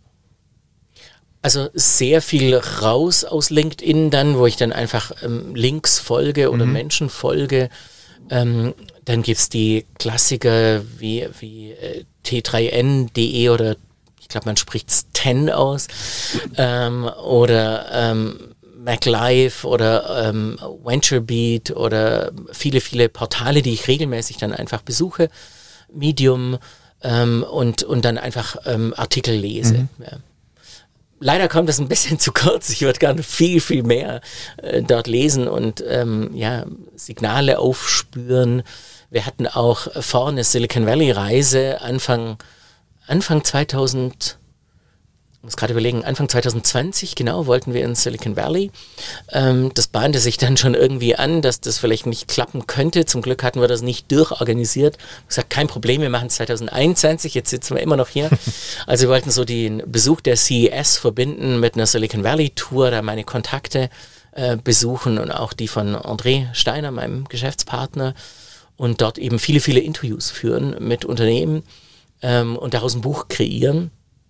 Also sehr viel raus aus LinkedIn dann, wo ich dann einfach ähm, Links folge oder mhm. Menschen folge. Ähm, dann gibt es die Klassiker wie, wie äh, T drei N punkt de oder ich glaube, man spricht es zehn aus ähm, oder ähm, MacLive oder ähm, VentureBeat oder viele, viele Portale, die ich regelmäßig dann einfach besuche, Medium ähm, und, und dann einfach ähm, Artikel lese. Mhm. Ja. Leider kommt das ein bisschen zu kurz. Ich würde gerne viel, viel mehr äh, dort lesen und ähm, ja, Signale aufspüren. Wir hatten auch vor eine Silicon Valley Reise Anfang, Anfang zweitausend, ich muss gerade überlegen, Anfang zwanzig zwanzig, genau, wollten wir in Silicon Valley. Ähm, das bahnte sich dann schon irgendwie an, dass das vielleicht nicht klappen könnte. Zum Glück hatten wir das nicht durchorganisiert. Ich habe gesagt, kein Problem, wir machen es zwanzig einundzwanzig, jetzt sitzen wir immer noch hier. Also wir wollten so den Besuch der C E S verbinden mit einer Silicon Valley Tour, da meine Kontakte äh, besuchen und auch die von André Steiner, meinem Geschäftspartner, und dort eben viele, viele Interviews führen mit Unternehmen ähm, und daraus ein Buch kreieren.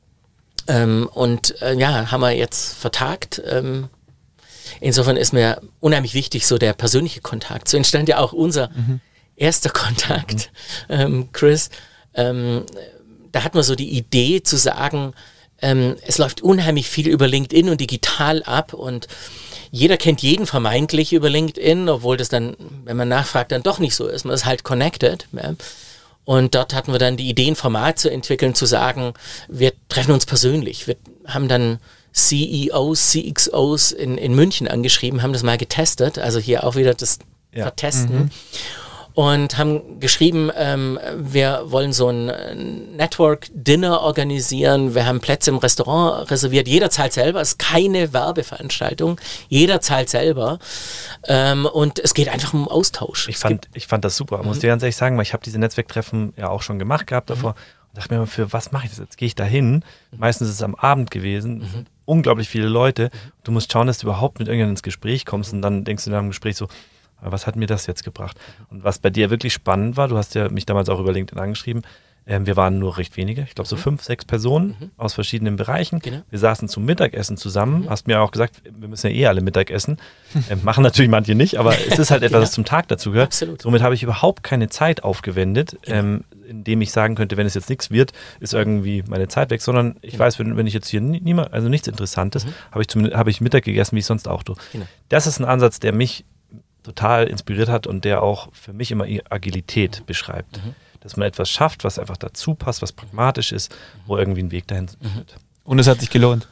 Ähm, und äh, ja, haben wir jetzt vertagt. Ähm, insofern ist mir unheimlich wichtig, so der persönliche Kontakt. So entstand ja auch unser mhm. erster Kontakt, mhm. ähm, Chris. Ähm, da hat man so die Idee zu sagen, ähm, es läuft unheimlich viel über LinkedIn und digital ab und jeder kennt jeden vermeintlich über LinkedIn, obwohl das dann, wenn man nachfragt, dann doch nicht so ist. Man ist halt connected. Ja. Und dort hatten wir dann die Idee, ein Format zu entwickeln, zu sagen, wir treffen uns persönlich. Wir haben dann C E Os, C X Os in, in München angeschrieben, haben das mal getestet, also hier auch wieder das ja. Vertesten. Mhm. Und haben geschrieben, ähm, wir wollen so ein Network-Dinner organisieren, wir haben Plätze im Restaurant reserviert, jeder zahlt selber, es ist keine Werbeveranstaltung, jeder zahlt selber ähm, und es geht einfach um Austausch. Ich fand, ich fand das super, mhm. muss dir ganz ehrlich sagen, weil ich habe diese Netzwerktreffen ja auch schon gemacht gehabt davor mhm. und dachte mir immer, für was mache ich das jetzt? Gehe ich da hin? Meistens ist es am Abend gewesen, mhm. unglaublich viele Leute, du musst schauen, dass du überhaupt mit irgendjemandem ins Gespräch kommst und dann denkst du in einem Gespräch so, was hat mir das jetzt gebracht? Und was bei dir wirklich spannend war, du hast ja mich damals auch über LinkedIn angeschrieben, ähm, wir waren nur recht wenige, ich glaube so mhm. fünf, sechs Personen mhm. aus verschiedenen Bereichen. Genau. Wir saßen zum Mittagessen zusammen, mhm. hast mir auch gesagt, wir müssen ja eh alle Mittagessen. Ähm, machen natürlich manche nicht, aber es ist halt etwas, was zum Tag dazu gehört. Absolut. Somit habe ich überhaupt keine Zeit aufgewendet, genau. ähm, indem ich sagen könnte, wenn es jetzt nichts wird, ist irgendwie meine Zeit weg, sondern ich genau. weiß, wenn, wenn ich jetzt hier niemand, also nichts Interessantes, mhm. habe ich, zum, hab ich Mittag gegessen, wie ich sonst auch tue. Genau. Das ist ein Ansatz, der mich total inspiriert hat und der auch für mich immer Agilität mhm. beschreibt. Mhm. Dass man etwas schafft, was einfach dazu passt, was pragmatisch ist, wo irgendwie ein Weg dahin führt. Mhm. Und es hat sich gelohnt.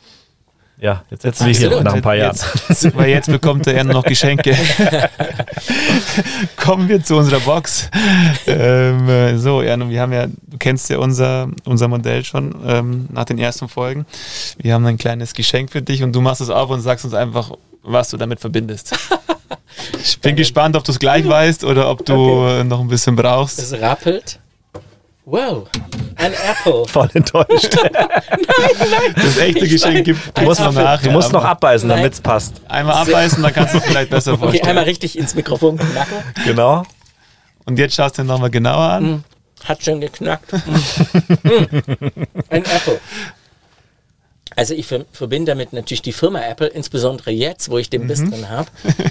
Ja, jetzt sitzen wir hier nach ein paar Jahren. Jetzt, weil jetzt bekommt er ja nur noch Geschenke. Kommen wir zu unserer Box. Ähm, so, Erno, wir haben ja, du kennst ja unser, unser Modell schon ähm, nach den ersten Folgen. Wir haben ein kleines Geschenk für dich und du machst es auf und sagst uns einfach, was du damit verbindest. Ich bin gespannt, ob du es gleich weißt oder ob du okay. noch ein bisschen brauchst. Es rappelt. Wow, ein Apple. Voll enttäuscht. nein, nein. Das echte Geschenk gibt du musst noch, nachher, du musst noch abbeißen, damit es passt. Einmal abbeißen, dann kannst du es vielleicht besser vorstellen. Okay, einmal richtig ins Mikrofon knacken. Genau. Und jetzt schaust du dir nochmal genauer an. Mm, hat schon geknackt. Mm. Ein Apple. Also ich verbinde damit natürlich die Firma Apple, insbesondere jetzt, wo ich den mhm. Biss drin habe.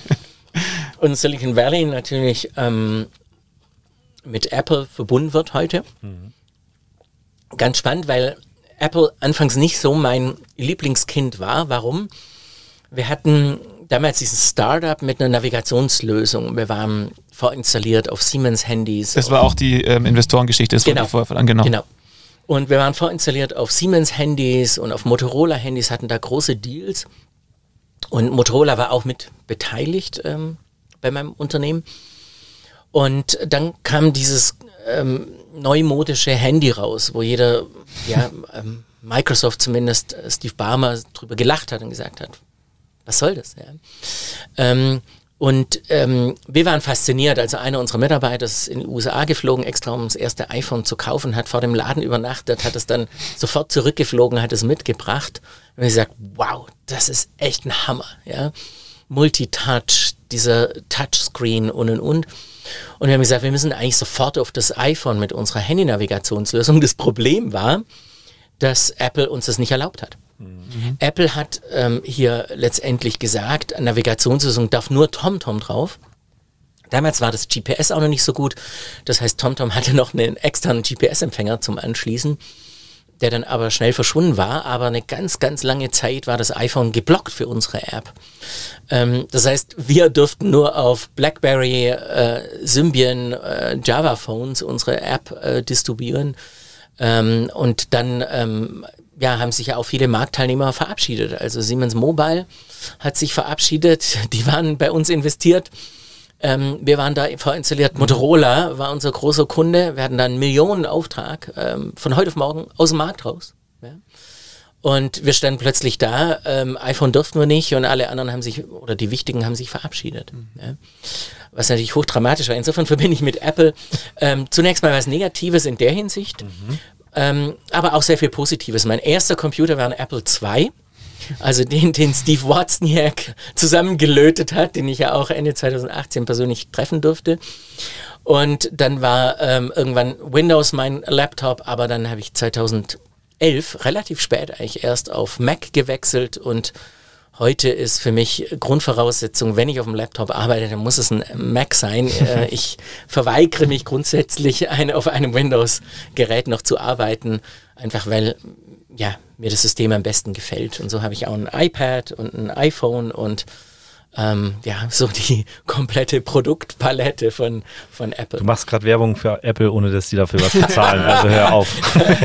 Und Silicon Valley natürlich ähm, mit Apple verbunden wird heute. Mhm. Ganz spannend, weil Apple anfangs nicht so mein Lieblingskind war. Warum? Wir hatten damals dieses Startup mit einer Navigationslösung. Wir waren vorinstalliert auf Siemens-Handys. Das war auch die ähm, Investorengeschichte, das genau. wurde vorher angenommen. Genau. Und wir waren vorinstalliert auf Siemens-Handys und auf Motorola-Handys, hatten da große Deals. Und Motorola war auch mit beteiligt ähm, bei meinem Unternehmen. Und dann kam dieses ähm, neumodische Handy raus, wo jeder, ja, ähm, Microsoft zumindest, äh, Steve Ballmer drüber gelacht hat und gesagt hat, was soll das? Ja? Ähm, und ähm, wir waren fasziniert, also einer unserer Mitarbeiter ist in die U S A geflogen, extra um das erste iPhone zu kaufen, hat vor dem Laden übernachtet, hat es dann sofort zurückgeflogen, hat es mitgebracht und wir gesagt, wow, das ist echt ein Hammer, ja. Multitouch, dieser Touchscreen und und und. Und wir haben gesagt, wir müssen eigentlich sofort auf das iPhone mit unserer Handy-Navigationslösung. Das Problem war, dass Apple uns das nicht erlaubt hat. Mhm. Apple hat ähm, hier letztendlich gesagt, eine Navigationslösung darf nur TomTom drauf. Damals war das G P S auch noch nicht so gut. Das heißt, TomTom hatte noch einen externen G P S-Empfänger zum Anschließen, der dann aber schnell verschwunden war. Aber eine ganz, ganz lange Zeit war das iPhone geblockt für unsere App. Ähm, das heißt, wir durften nur auf BlackBerry, äh, Symbian, äh, Java-Phones unsere App äh, distribuieren. Ähm, und dann ähm, ja, haben sich ja auch viele Marktteilnehmer verabschiedet. Also Siemens Mobile hat sich verabschiedet. Die waren bei uns investiert. Ähm, wir waren da vorinstalliert. Motorola war unser großer Kunde. Wir hatten da einen Millionenauftrag ähm, von heute auf morgen aus dem Markt raus. Ja. Und wir standen plötzlich da. Ähm, iPhone durften wir nicht und alle anderen haben sich, oder die Wichtigen haben sich verabschiedet. Mhm. Ja. Was natürlich hochdramatisch war. Insofern verbinde ich mit Apple ähm, zunächst mal was Negatives in der Hinsicht, mhm. ähm, aber auch sehr viel Positives. Mein erster Computer war ein Apple zwei. Also den, den Steve Wozniak zusammengelötet hat, den ich ja auch Ende zweitausendachtzehn persönlich treffen durfte. Und dann war ähm, irgendwann Windows mein Laptop, aber dann habe ich zweitausendelf, relativ spät eigentlich erst auf Mac gewechselt und heute ist für mich Grundvoraussetzung, wenn ich auf dem Laptop arbeite, dann muss es ein Mac sein. äh, ich verweigere mich grundsätzlich, ein, auf einem Windows-Gerät noch zu arbeiten, einfach weil ja, mir das System am besten gefällt. Und so habe ich auch ein iPad und ein iPhone und ähm, ja, so die komplette Produktpalette von, von Apple. Du machst gerade Werbung für Apple, ohne dass die dafür was bezahlen, also hör auf.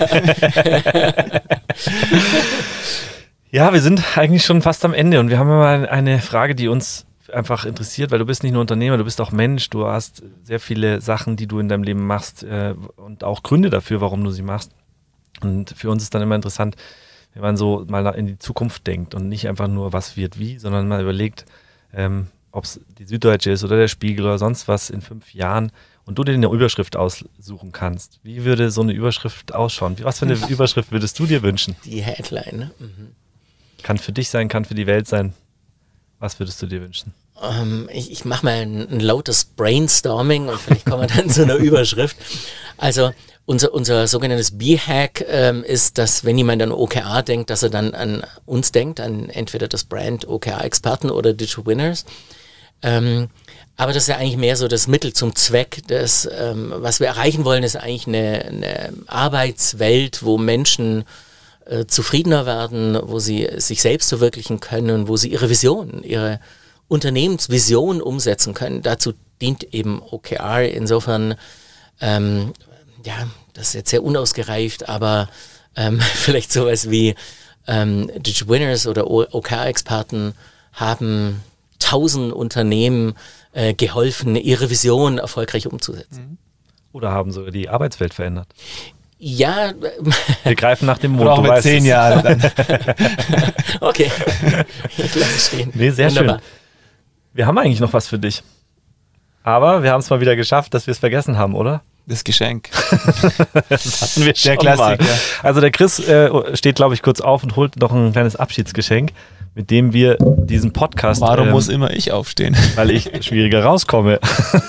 Ja, wir sind eigentlich schon fast am Ende und wir haben mal eine Frage, die uns einfach interessiert, weil du bist nicht nur Unternehmer, du bist auch Mensch, du hast sehr viele Sachen, die du in deinem Leben machst äh, und auch Gründe dafür, warum du sie machst. Und für uns ist dann immer interessant, wenn man so mal in die Zukunft denkt und nicht einfach nur, was wird wie, sondern mal überlegt, ähm, ob es die Süddeutsche ist oder der Spiegel oder sonst was in fünf Jahren und du dir eine Überschrift aussuchen kannst. Wie würde so eine Überschrift ausschauen? Was für eine Überschrift würdest du dir wünschen? Die Headline, ne? Mhm. Kann für dich sein, kann für die Welt sein. Was würdest du dir wünschen? Um, ich ich mache mal ein, ein lautes Brainstorming und vielleicht kommen wir dann zu einer Überschrift. Also unser, unser sogenanntes B-Hack ähm, ist, dass wenn jemand an O K R denkt, dass er dann an uns denkt, an entweder das Brand O K R-Experten oder Digital Winners. Ähm, aber das ist ja eigentlich mehr so das Mittel zum Zweck. Das, ähm, was wir erreichen wollen, ist eigentlich eine, eine Arbeitswelt, wo Menschen äh, zufriedener werden, wo sie sich selbst verwirklichen können, wo sie ihre Vision, ihre Unternehmensvision umsetzen können. Dazu dient eben O K R. Insofern, ähm, ja, das ist jetzt sehr unausgereift, aber ähm, vielleicht sowas wie ähm, Digital Winners oder O K R-Experten haben tausend Unternehmen äh, geholfen, ihre Vision erfolgreich umzusetzen. Oder haben sogar die Arbeitswelt verändert? Ja. Wir greifen nach dem Mond. Oder auch mit zehn Jahren dann. Okay, ich lasse es stehen. Nee, sehr Wunderbar. schön. Wir haben eigentlich noch was für dich. Aber wir haben es mal wieder geschafft, dass wir es vergessen haben, oder? Das Geschenk. Das hatten wir schon Der Klassiker. mal. Also der Chris äh, steht, glaube ich, kurz auf und holt noch ein kleines Abschiedsgeschenk, mit dem wir diesen Podcast... Warum ähm, muss immer ich aufstehen? Weil ich schwieriger rauskomme.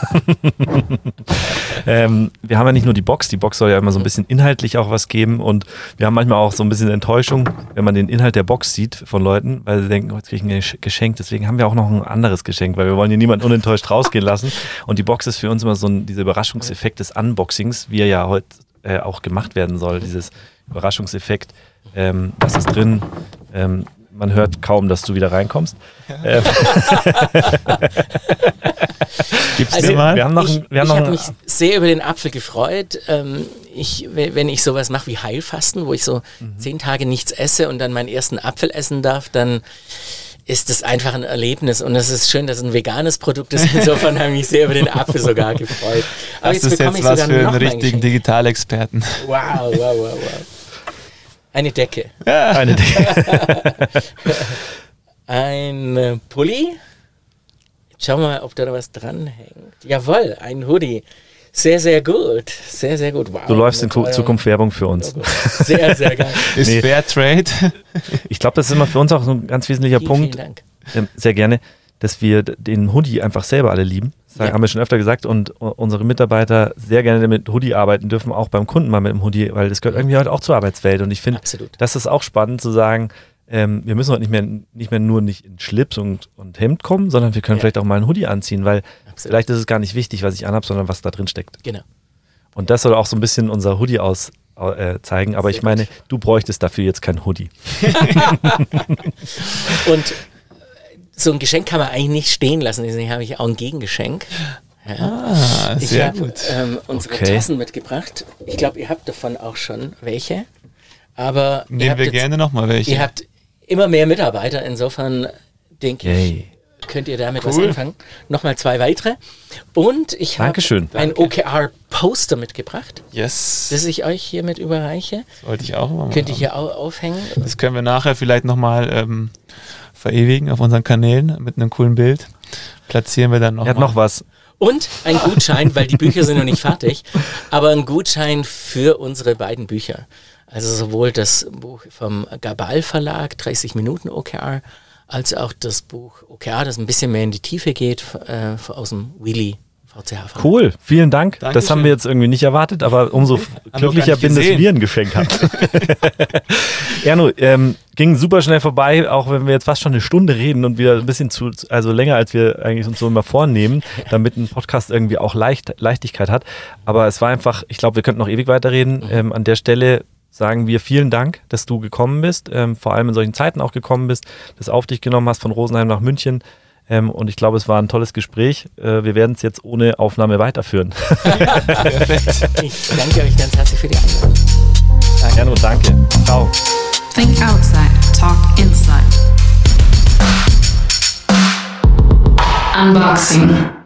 ähm, wir haben ja nicht nur die Box, die Box soll ja immer so ein bisschen inhaltlich auch was geben und wir haben manchmal auch so ein bisschen Enttäuschung, wenn man den Inhalt der Box sieht von Leuten, weil sie denken, oh, jetzt kriege ich ein Geschenk. Deswegen haben wir auch noch ein anderes Geschenk, weil wir wollen hier niemanden unenttäuscht rausgehen lassen. Und die Box ist für uns immer so ein, dieser Überraschungseffekt des Unboxings, wie er ja heute äh, auch gemacht werden soll, dieses Überraschungseffekt. Ähm, was ist drin? Ähm, Man hört kaum, dass du wieder reinkommst. Ja. Ähm. Gibt's also, dir mal? Wir haben noch, ich wir haben ich noch habe mich sehr über den Apfel gefreut. Ähm, ich, wenn ich sowas mache wie Heilfasten, wo ich so mhm. zehn Tage nichts esse und dann meinen ersten Apfel essen darf, dann ist das einfach ein Erlebnis. Und es ist schön, dass es ein veganes Produkt ist. Insofern habe ich mich sehr über den Apfel sogar gefreut. Aber das jetzt ist jetzt was für einen richtigen Digitalexperten. Wow, wow, wow, wow. Eine Decke. Ja. Eine Decke. Ein äh, Pulli. Jetzt schauen wir mal, ob da noch was dranhängt. Jawohl, ein Hoodie. Sehr, sehr gut. Sehr, sehr gut. Wow. Du läufst in Zukunft Werbung für uns. Sehr, sehr geil. Ist nee. Fairtrade? Ich glaube, das ist immer für uns auch so ein ganz wesentlicher vielen, Punkt. Vielen Dank. Ähm, sehr gerne, dass wir den Hoodie einfach selber alle lieben. Das ja. haben wir schon öfter gesagt und unsere Mitarbeiter sehr gerne mit Hoodie arbeiten dürfen, auch beim Kunden mal mit dem Hoodie, weil das gehört irgendwie halt auch zur Arbeitswelt und ich finde, das ist auch spannend zu sagen, ähm, wir müssen heute nicht mehr, nicht mehr nur nicht in Schlips und, und Hemd kommen, sondern wir können ja. vielleicht auch mal einen Hoodie anziehen, weil Absolut. Absolut. Vielleicht ist es gar nicht wichtig, was ich anhabe, sondern was da drin steckt. Genau. Und das soll auch so ein bisschen unser Hoodie aus äh, zeigen. Aber Sehr ich meine, gut. du bräuchtest dafür jetzt kein Hoodie. Und so ein Geschenk kann man eigentlich nicht stehen lassen. Deswegen habe ich auch ein Gegengeschenk. Ja. Ah, sehr ich gut. Ich habe ähm, unsere okay. Tassen mitgebracht. Ich glaube, ihr habt davon auch schon welche. Aber nehmen wir jetzt, gerne nochmal welche. Ihr habt immer mehr Mitarbeiter. Insofern denke Yay. ich, könnt ihr damit cool. was anfangen. Nochmal zwei weitere. Und ich habe ein Danke. O K R-Poster mitgebracht. Yes. Das ich euch hiermit überreiche. Das wollte ich auch mal Könnt ihr hier au- aufhängen. Das können wir nachher vielleicht nochmal ähm, verewigen auf unseren Kanälen mit einem coolen Bild. Platzieren wir dann noch. Er hat mal. noch was. Und ein Gutschein, weil die Bücher sind noch nicht fertig, aber ein Gutschein für unsere beiden Bücher. Also sowohl das Buch vom Gabal Verlag, dreißig Minuten O K R, als auch das Buch O K R, das ein bisschen mehr in die Tiefe geht, äh, aus dem Wheelie V C H Verlag. Cool, vielen Dank. Dankeschön. Das haben wir jetzt irgendwie nicht erwartet, aber umso glücklicher bin, dass wir ein Geschenk haben. Erno, ähm, ging super schnell vorbei, auch wenn wir jetzt fast schon eine Stunde reden und wieder ein bisschen zu, also länger, als wir eigentlich uns so immer vornehmen, damit ein Podcast irgendwie auch leicht, Leichtigkeit hat. Aber es war einfach, ich glaube, wir könnten noch ewig weiterreden. Ähm, an der Stelle sagen wir vielen Dank, dass du gekommen bist, ähm, vor allem in solchen Zeiten auch gekommen bist, das auf dich genommen hast von Rosenheim nach München. Ähm, und ich glaube, es war ein tolles Gespräch. Äh, wir werden es jetzt ohne Aufnahme weiterführen. Perfekt. Ich danke euch ganz herzlich für die Einladung. Erno, danke. Ciao. Think outside, talk inside. Unboxing.